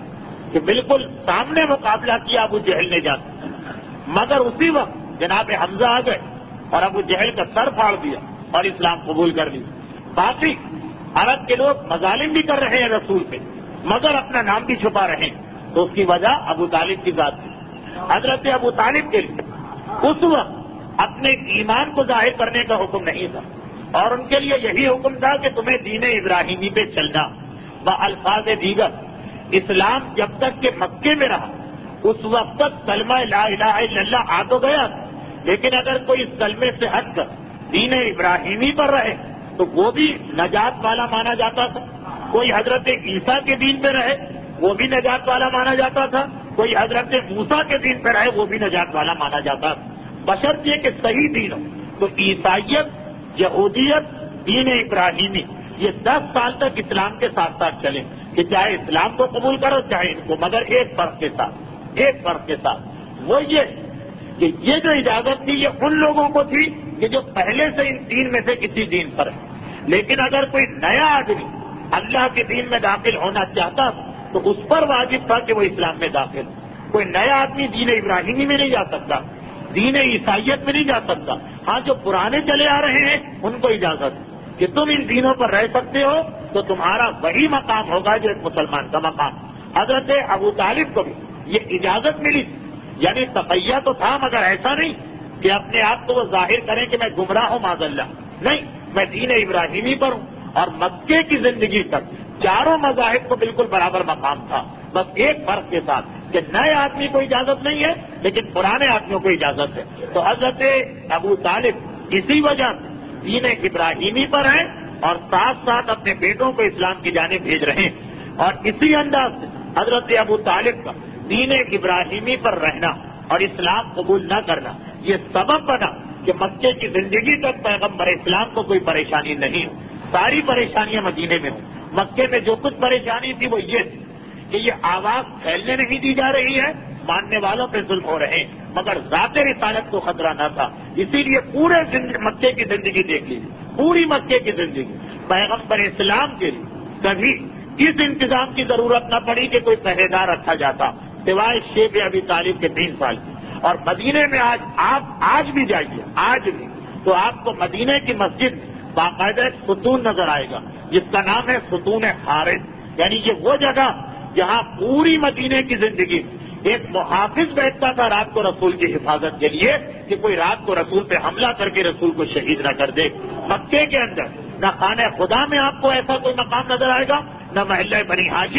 کہ بالکل سامنے مقابلہ کیا ابو جہل نے جاتا، مگر اسی وقت جناب حمزہ آ گئے اور ابو جہل کا سر پھاڑ دیا اور اسلام قبول کر لی. باقی عرب کے لوگ مظالم بھی کر رہے ہیں رسول پہ مگر اپنا نام بھی چھپا رہے ہیں، تو اس کی وجہ ابو طالب کی ذات تھی. حضرت ابو طالب کے لیے اس وقت اپنے ایمان کو ظاہر کرنے کا حکم نہیں تھا اور ان کے لیے یہی حکم تھا کہ تمہیں دین ابراہیمی پہ چلنا. با الفاظ دیگر اسلام جب تک کہ مکے میں رہا اس وقت تک کلمہ لا الہ الا اللہ آ تو گیا، لیکن اگر کوئی اس کلمے سے ہٹ کر دین ابراہیمی پر رہے تو وہ بھی نجات والا مانا جاتا تھا. کوئی حضرت عیسیٰ کے دین پہ رہے وہ بھی نجات والا مانا جاتا تھا، کوئی حضرت موسیٰ کے دین پہ رہے وہ بھی نجات والا مانا جاتا تھا، بشرط یہ کہ صحیح دین ہو. تو عیسائیت، یہودیت، دین ابراہیمی یہ دس سال تک اسلام کے ساتھ ساتھ چلے کہ چاہے اسلام کو قبول کرو چاہے ان کو، مگر ایک فرق کے ساتھ ایک فرق کے ساتھ وہ یہ کہ یہ جو اجازت تھی یہ ان لوگوں کو تھی کہ جو پہلے سے ان تین میں سے کسی دین پر ہے. لیکن اگر کوئی نیا آدمی اللہ کے دین میں داخل ہونا چاہتا تو اس پر واجب تھا کہ وہ اسلام میں داخل. کوئی نیا آدمی دین ابراہیمی میں نہیں جا سکتا، دین عیسائیت میں نہیں جا سکتا. ہاں جو پرانے چلے آ رہے ہیں ان کو اجازت ہے کہ تم ان دینوں پر رہ سکتے ہو، تو تمہارا وہی مقام ہوگا جو ایک مسلمان کا مقام. حضرت ابو طالب کو بھی یہ اجازت ملی، یعنی تقیہ تو تھا مگر ایسا نہیں کہ اپنے آپ کو وہ ظاہر کریں کہ میں گمراہ ہوں معاذ اللہ، نہیں، میں دین ابراہیمی پر ہوں. اور مکے کی زندگی تک چاروں مذاہب کو بالکل برابر مقام تھا، بس ایک فرق کے ساتھ کہ نئے آدمی کو اجازت نہیں ہے لیکن پرانے آدمیوں کو اجازت ہے. تو حضرت ابو طالب اسی وجہ سے دین ابراہیمی پر ہیں اور ساتھ ساتھ اپنے بیٹوں کو اسلام کی جانب بھیج رہے ہیں. اور اسی انداز سے حضرت ابو طالب کا دین ابراہیمی پر رہنا اور اسلام قبول نہ کرنا یہ سبب بنا کہ مکے کی زندگی تک پیغمبر اسلام کو کوئی پریشانی نہیں ہو. ساری پریشانیاں مدینے میں ہوں. مکے میں جو کچھ پریشانی تھی وہ یہ تھی کہ یہ آواز پھیلنے نہیں دی جا رہی ہے، ماننے والوں پہ ظلم ہو رہے ہیں، مگر ذات رسالت کو خطرہ نہ تھا. اسی لیے پورے مکے کی زندگی دیکھ لیجیے، پوری مکے کی زندگی پیغمبر اسلام کے لیے کبھی اس انتظام کی ضرورت نہ پڑی کہ کوئی پہرے دار رکھا جاتا سوائے شیب ابی طالب کے تین سال کی. اور مدینے میں آج آپ آج بھی جائیے، آج بھی تو آپ کو مدینے کی مسجد میں باقاعدہ ایک ستون نظر آئے گا جس کا نام ہے ستون حارث. یعنی یہ وہ جگہ جہاں پوری مدینے کی زندگی ایک محافظ بیٹھتا تھا رات کو رسول کی حفاظت کے لیے کہ کوئی رات کو رسول پہ حملہ کر کے رسول کو شہید نہ کر دے. مکے کے اندر نہ خانہ خدا میں آپ کو ایسا کوئی مقام نظر آئے گا، نہ محلہ بنی ہاشم میں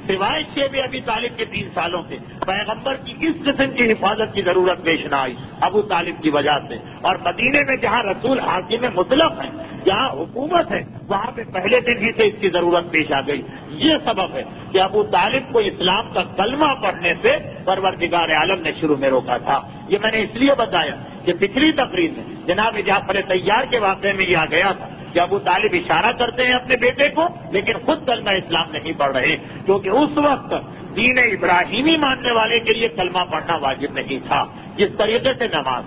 سوائے شیب ابی طالب کے تین سالوں سے پیغمبر کی اس قسم کی حفاظت کی ضرورت پیش نہ آئی ابو طالب کی وجہ سے. اور مدینے میں جہاں رسول حاکم مطلق ہے، جہاں حکومت ہے، وہاں پہ پہلے دن ہی سے اس کی ضرورت پیش آ گئی. یہ سبب ہے کہ ابو طالب کو اسلام کا کلمہ پڑھنے سے پروردگار عالم نے شروع میں روکا تھا. یہ میں نے اس لیے بتایا کہ پچھلی تقریر میں جناب جعفر طیار کے واقعے میں یہ آ گیا تھا کہ ابو طالب اشارہ کرتے ہیں اپنے بیٹے کو، لیکن خود کلمہ اسلام نہیں پڑھ رہے، کیونکہ اس وقت دین ابراہیمی ماننے والے کے لیے کلمہ پڑھنا واجب نہیں تھا. جس طریقے سے نماز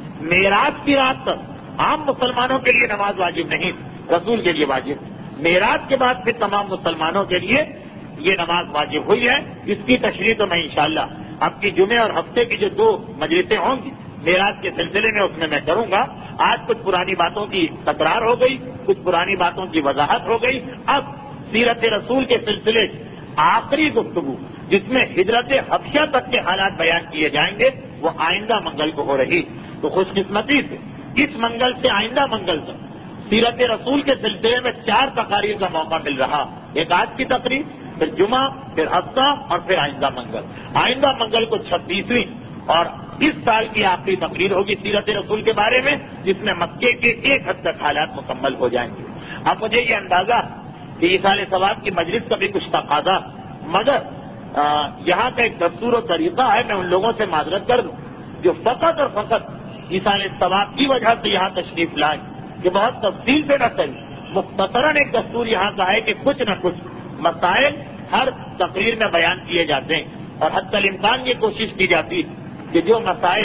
معراج کی رات تک عام مسلمانوں کے لیے نماز واجب نہیں، رسول کے لیے واجب. معراج کے بعد پھر تمام مسلمانوں کے لیے یہ نماز واجب ہوئی ہے. اس کی تشریح تو میں انشاءاللہ اب کی جمعے اور ہفتے کی جو دو مجلسیں ہوں گی معراج کے سلسلے میں اس میں میں کروں گا. آج کچھ پرانی باتوں کی تکرار ہو گئی، کچھ پرانی باتوں کی وضاحت ہو گئی. اب سیرت رسول کے سلسلے آخری گفتگو جس میں ہجرت حبشہ تک کے حالات بیان کیے جائیں گے وہ آئندہ منگل کو ہو رہی. تو خوش قسمتی سے اس منگل سے آئندہ منگل تک سیرت رسول کے سلسلے میں چار تقاریر کا موقع مل رہا. ایک آج کی تقریر، پھر جمعہ، پھر ہفتہ اور پھر آئندہ منگل. آئندہ منگل کو چھبیسویں اور اس سال کی آخری تقریر ہوگی سیرت رسول کے بارے میں، جس میں مکے کے ایک حد تک حالات مکمل ہو جائیں گے. اب مجھے یہ اندازہ کہ ایصال ثواب کی مجلس کا بھی کچھ تقاضا، مگر آ, یہاں کا ایک دستور و طریقہ ہے. میں ان لوگوں سے معذرت کر دوں جو فقط اور فقط ایصال ثواب کی وجہ سے یہاں تشریف لائیں کہ بہت تفصیل سے نہ کریں. مختصراً ایک دستور یہاں کا ہے کہ کچھ نہ کچھ مسائل ہر تقریر میں بیان کیے جاتے ہیں، اور حتی الامکان یہ کوشش کی جاتی ہے کہ جو مسائل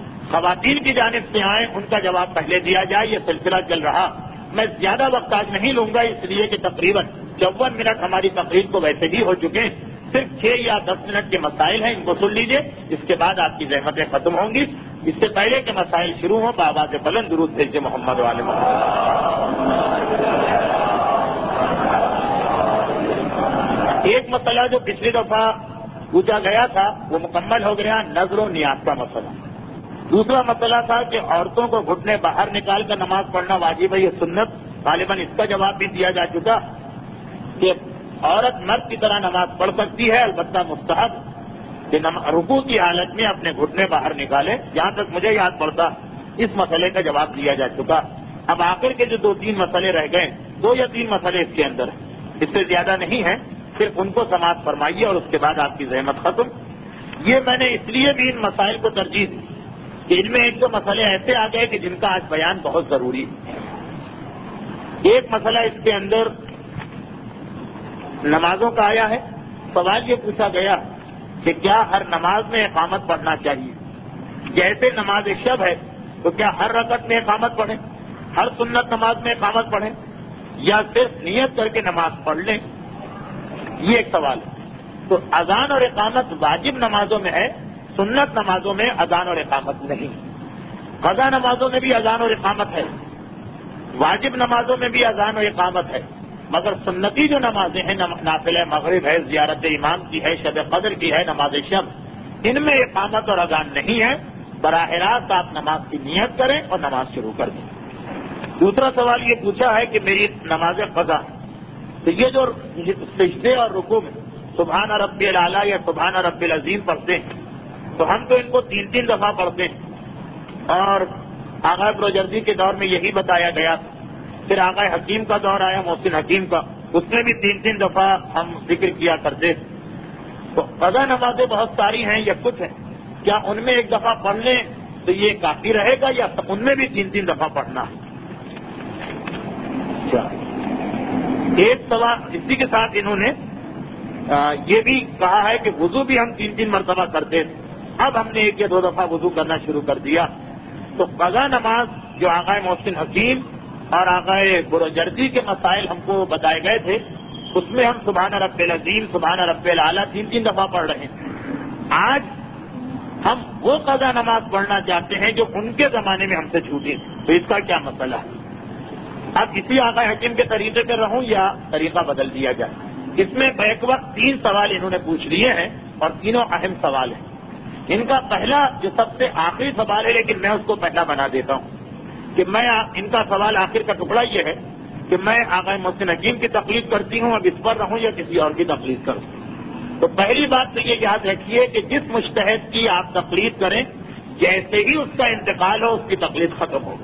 خواتین کی جانب سے آئیں ان کا جواب پہلے دیا جائے. یہ سلسلہ چل رہا. میں زیادہ وقت آج نہیں لوں گا، اس لیے کہ تقریباً چون منٹ ہماری تقریر کو ویسے بھی ہو چکے ہیں. صرف چھ یا دس منٹ کے مسائل ہیں، ان کو سن لیجیے. اس کے بعد آپ کی زحمتیں ختم ہوں گی. اس سے پہلے کہ مسائل شروع ہوں بآواز بلند درود بھیجیے محمد والے محمد. ایک مسئلہ جو پچھلی دفعہ پوچھا گیا تھا وہ مکمل ہو گیا، نظر و نیاز کا مسئلہ. دوسرا مسئلہ تھا کہ عورتوں کو گھٹنے باہر نکال کر نماز پڑھنا واجب ہے، یہ سنت. غالباً اس کا جواب بھی دیا جا چکا کہ عورت مرد کی طرح نماز پڑھ سکتی ہے، البتہ مستحب کہ رکوع کی حالت میں اپنے گھٹنے باہر نکالے. جہاں تک مجھے یاد پڑتا اس مسئلے کا جواب دیا جا چکا. اب آخر کے جو دو تین مسئلے رہ گئے، دو یا تین مسئلے اس کے اندر ہیں، اس سے زیادہ نہیں ہیں. صرف ان کو سماعت فرمائیے اور اس کے بعد آپ کی زحمت ختم. یہ میں نے اس لیے بھی ان مسائل کو ترجیح دی کہ ان میں ایک دو مسئلے ایسے آ گئے کہ جن کا آج بیان بہت ضروری ہے. ایک مسئلہ اس کے اندر نمازوں کا آیا ہے. سوال یہ پوچھا گیا کہ کیا ہر نماز میں اقامت پڑھنا چاہیے؟ جیسے نماز شب ہے تو کیا ہر رکعت میں اقامت پڑھیں، ہر سنت نماز میں اقامت پڑھیں، یا صرف نیت کر کے نماز پڑھ لیں؟ یہ ایک سوال ہے. تو اذان اور اقامت واجب نمازوں میں ہے، سنت نمازوں میں اذان اور اقامت نہیں. قضا نمازوں میں بھی اذان اور اقامت ہے، واجب نمازوں میں بھی اذان اور اقامت ہے، مگر سنتی جو نمازیں ہیں، نافلہ مغرب ہے، زیارت امام کی ہے، شب قدر کی ہے، نماز شب، ان میں اقامت اور اذان نہیں ہے. براہ راست آپ نماز کی نیت کریں اور نماز شروع کر دیں. دوسرا سوال یہ پوچھا ہے کہ میری نماز قضا، تو یہ جو سجدے اور رکوع میں سبحان ربی الاعلیٰ یا سبحان ربی العظیم پڑھتے ہیں تو ہم تو ان کو تین تین دفعہ پڑھتے ہیں، اور آغا پروجردی کے دور میں یہی بتایا گیا. پھر آغا حکیم کا دور آیا، محسن حکیم کا، اس میں بھی تین تین دفعہ ہم ذکر کیا کرتے. تو قضا نمازیں بہت ساری ہیں یا کچھ ہیں، کیا ان میں ایک دفعہ پڑھ لیں تو یہ کافی رہے گا یا ان میں بھی تین تین دفعہ پڑھنا ہے؟ ایک سوال اسی کے ساتھ انہوں نے یہ بھی کہا ہے کہ وضو بھی ہم تین تین مرتبہ کرتے تھے، اب ہم نے ایک یا دو دفعہ وضو کرنا شروع کر دیا. تو قضا نماز جو آغا محسن حکیم اور آغا بروجردی کے مسائل ہم کو بتائے گئے تھے، اس میں ہم سبحان رب العظیم سبحان رب الاعلیٰ تین تین دفعہ پڑھ رہے ہیں. آج ہم وہ قضا نماز پڑھنا چاہتے ہیں جو ان کے زمانے میں ہم سے چھوٹی، تو اس کا کیا مسئلہ ہے؟ اب اسی آغا حکیم کے طریقے پر رہوں یا طریقہ بدل دیا جائے؟ اس میں بیک وقت تین سوال انہوں نے پوچھ لیے ہیں اور تینوں اہم سوال ہیں. ان کا پہلا جو سب سے آخری سوال ہے، لیکن میں اس کو پہلا بنا دیتا ہوں کہ میں ان کا سوال آخر کا ٹکڑا یہ ہے کہ میں آغا محسن حکیم کی تقلید کرتی ہوں، اب اس پر رہوں یا کسی اور کی تقلید کروں. تو پہلی بات تو یہ یاد رکھیے کہ جس مجتہد کی آپ تقلید کریں جیسے ہی اس کا انتقال ہو اس کی تقلید ختم ہو،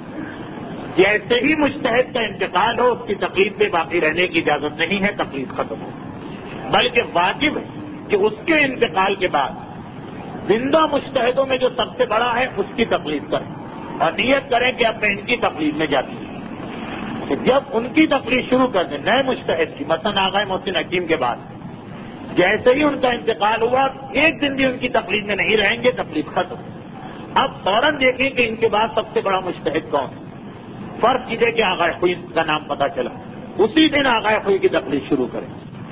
جیسے ہی مجتہد کا انتقال ہو اس کی تقلید پہ باقی رہنے کی اجازت نہیں ہے، تقلید ختم ہو، بلکہ واجب ہے کہ اس کے انتقال کے بعد زندہ مجتہدوں میں جو سب سے بڑا ہے اس کی تقلید کریں اور نیت کریں کہ اب میں ان کی تقلید میں جاتی ہوں۔ کہ جب ان کی تقلید شروع کر دیں نئے مجتہد کی، مثلاً آغا محسن حکیم کے بعد جیسے ہی ان کا انتقال ہوا ایک دن بھی ان کی تقلید میں نہیں رہیں گے، تقلید ختم۔ اب فوراً دیکھیں کہ ان کے بعد سب سے بڑا مجتہد کون ہے، فرض کیجیے کہ آغا خوئی کا نام پتہ چلا، اسی دن آغا خوئی کی تقلید شروع کریں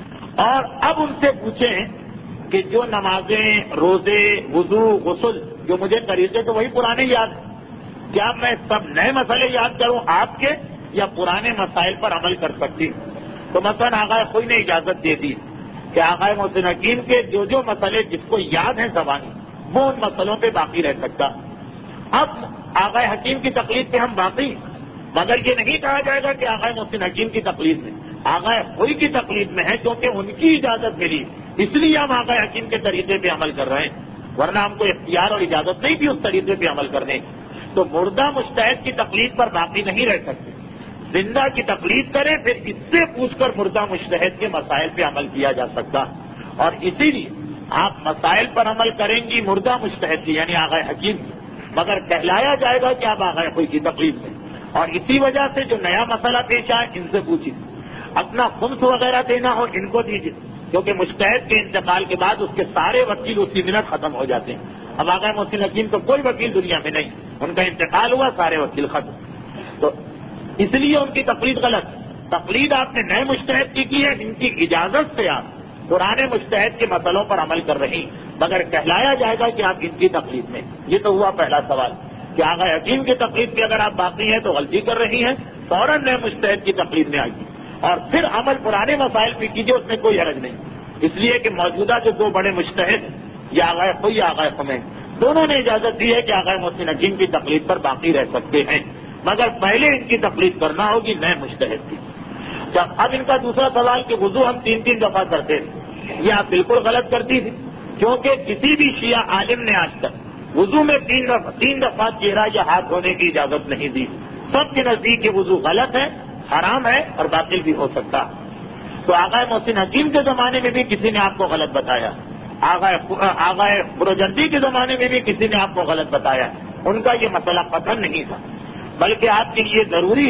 اور اب ان سے پوچھیں کہ جو نمازیں، روزے، وضو، غسل جو مجھے طریقے تو وہی پرانے یاد ہیں، کیا میں سب نئے مسئلے یاد کروں آپ کے یا پرانے مسائل پر عمل کر سکتی ہوں؟ تو مثلاً آغا خوئی نے اجازت دے دی کہ آغا محسن حکیم کے جو جو مسئلے جس کو یاد ہیں زبانی وہ ان مسئلوں پہ باقی رہ سکتا۔ اب آغا حکیم کی تقلید پہ ہم باقی، مگر یہ نہیں کہا جائے گا کہ آغا محسن حکیم کی تقلید میں، آغا خوئی کی تقلید میں ہے کیونکہ ان کی اجازت ملی، اس لیے ہم آغا حکیم کے طریقے پہ عمل کر رہے ہیں، ورنہ ہم کو اختیار اور اجازت نہیں تھی اس طریقے پہ عمل کرنے کی۔ تو مردہ مجتہد کی تقلید پر باقی نہیں رہ سکتے، زندہ کی تقلید کریں پھر اس سے پوچھ کر مردہ مجتہد کے مسائل پہ عمل کیا جا سکتا، اور اسی لیے آپ مسائل پر عمل کریں گی مردہ مجتہد کی یعنی آغا حکیم کی، مگر کہلایا جائے گا کہ آپ آغا خوئی کی تقلید میں، اور اسی وجہ سے جو نیا مسئلہ پیش آئے ان سے پوچھیے، اپنا خمس وغیرہ دینا ہو ان کو دیجیے، کیونکہ مجتہد کے انتقال کے بعد اس کے سارے وکیل اسی منٹ ختم ہو جاتے ہیں۔ اب آغا محسن حکیم تو کوئی وکیل دنیا میں نہیں، ان کا انتقال ہوا سارے وکیل ختم، تو اس لیے ان کی تقلید غلط۔ تقلید آپ نے نئے مجتہد کی کی ہے، ان کی اجازت سے آپ پرانے مجتہد کے مسئلوں پر عمل کر رہی، مگر کہلایا جائے گا کہ آپ ان کی تقلید میں۔ یہ تو ہوا پہلا سوال کہ آغا حکیم کی تقلید کی اگر آپ باقی ہیں تو غلطی کر رہی ہیں، فوراً نئے مجتہد کی تقلید میں آئیے اور پھر عمل پرانے مسائل پہ کیجیے، اس میں کوئی حرج نہیں، اس لیے کہ موجودہ جو دو بڑے مجتہد یا آغا خوئی یا آغا خمین دونوں نے اجازت دی ہے کہ آغا محسن حکیم کی تقلید پر باقی رہ سکتے ہیں، مگر پہلے ان کی تقلید کرنا ہوگی نئے مجتہد کی۔ جب اب ان کا دوسرا سوال کہ وضو ہم تین تین دفعہ کرتے تھے، یہ آپ بالکل غلط کرتی تھی، کیونکہ کسی بھی شیعہ عالم نے آج تک وضو میں تین دفعہ تین دفعہ چہرہ یا ہاتھ دھونے کی اجازت نہیں دی، سب کے نزدیک یہ وضو غلط ہے، حرام ہے اور باطل بھی ہو سکتا۔ تو آغا محسن حکیم کے زمانے میں بھی کسی نے آپ کو غلط بتایا، آغا آغا بروجردی کے زمانے میں بھی کسی نے آپ کو غلط بتایا، ان کا یہ مسئلہ پسند نہیں تھا، بلکہ آپ کے لیے ضروری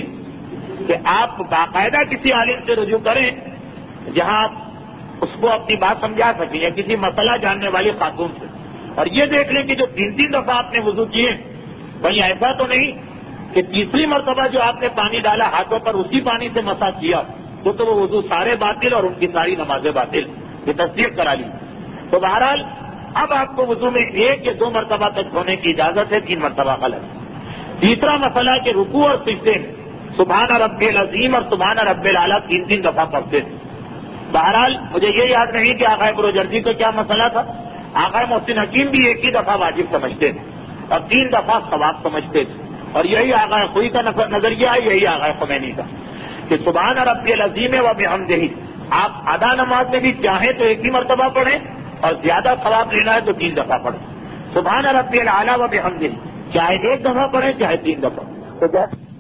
کہ آپ باقاعدہ کسی عالم سے رجوع کریں جہاں آپ اس کو اپنی بات سمجھا سکیں، یا کسی مسئلہ جاننے والی خاتون سے، اور یہ دیکھ لیں کہ جو تین تین دفعہ آپ نے وضو کیے کہیں ایسا تو نہیں کہ تیسری مرتبہ جو آپ نے پانی ڈالا ہاتھوں پر اسی پانی سے مسح کیا تو تو وہ وضو سارے باطل اور ان کی ساری نمازیں باطل، یہ تصدیق کرا لی۔ تو بہرحال اب آپ کو وضو میں ایک یا دو مرتبہ تک دھونے کی اجازت ہے، تین مرتبہ غلط۔ تیسرا مسئلہ کہ رکوع اور سجدے میں سبحان رب العظیم اور سبحان رب الاعلیٰ تین تین دفعہ پڑھتے تھے۔ بہرحال مجھے یہ یاد نہیں کہ آغا بروجردی کا کیا مسئلہ تھا، آغا محسن حکیم بھی ایک ہی دفعہ واجب سمجھتے تھے اور تین دفعہ ثواب سمجھتے تھے، اور یہی آغا خوئی کا نظریہ ہے، یہی آغا خمینی کا کہ سبحان رب العظیم و بحمدہ آپ ادا نماز میں بھی چاہیں تو ایک ہی مرتبہ پڑھیں اور زیادہ ثواب لینا ہے تو تین دفعہ پڑھیں، سبحان رب الاعلیٰ و بحمدہ چاہے ایک دفعہ پڑھیں چاہے تین دفعہ۔ تو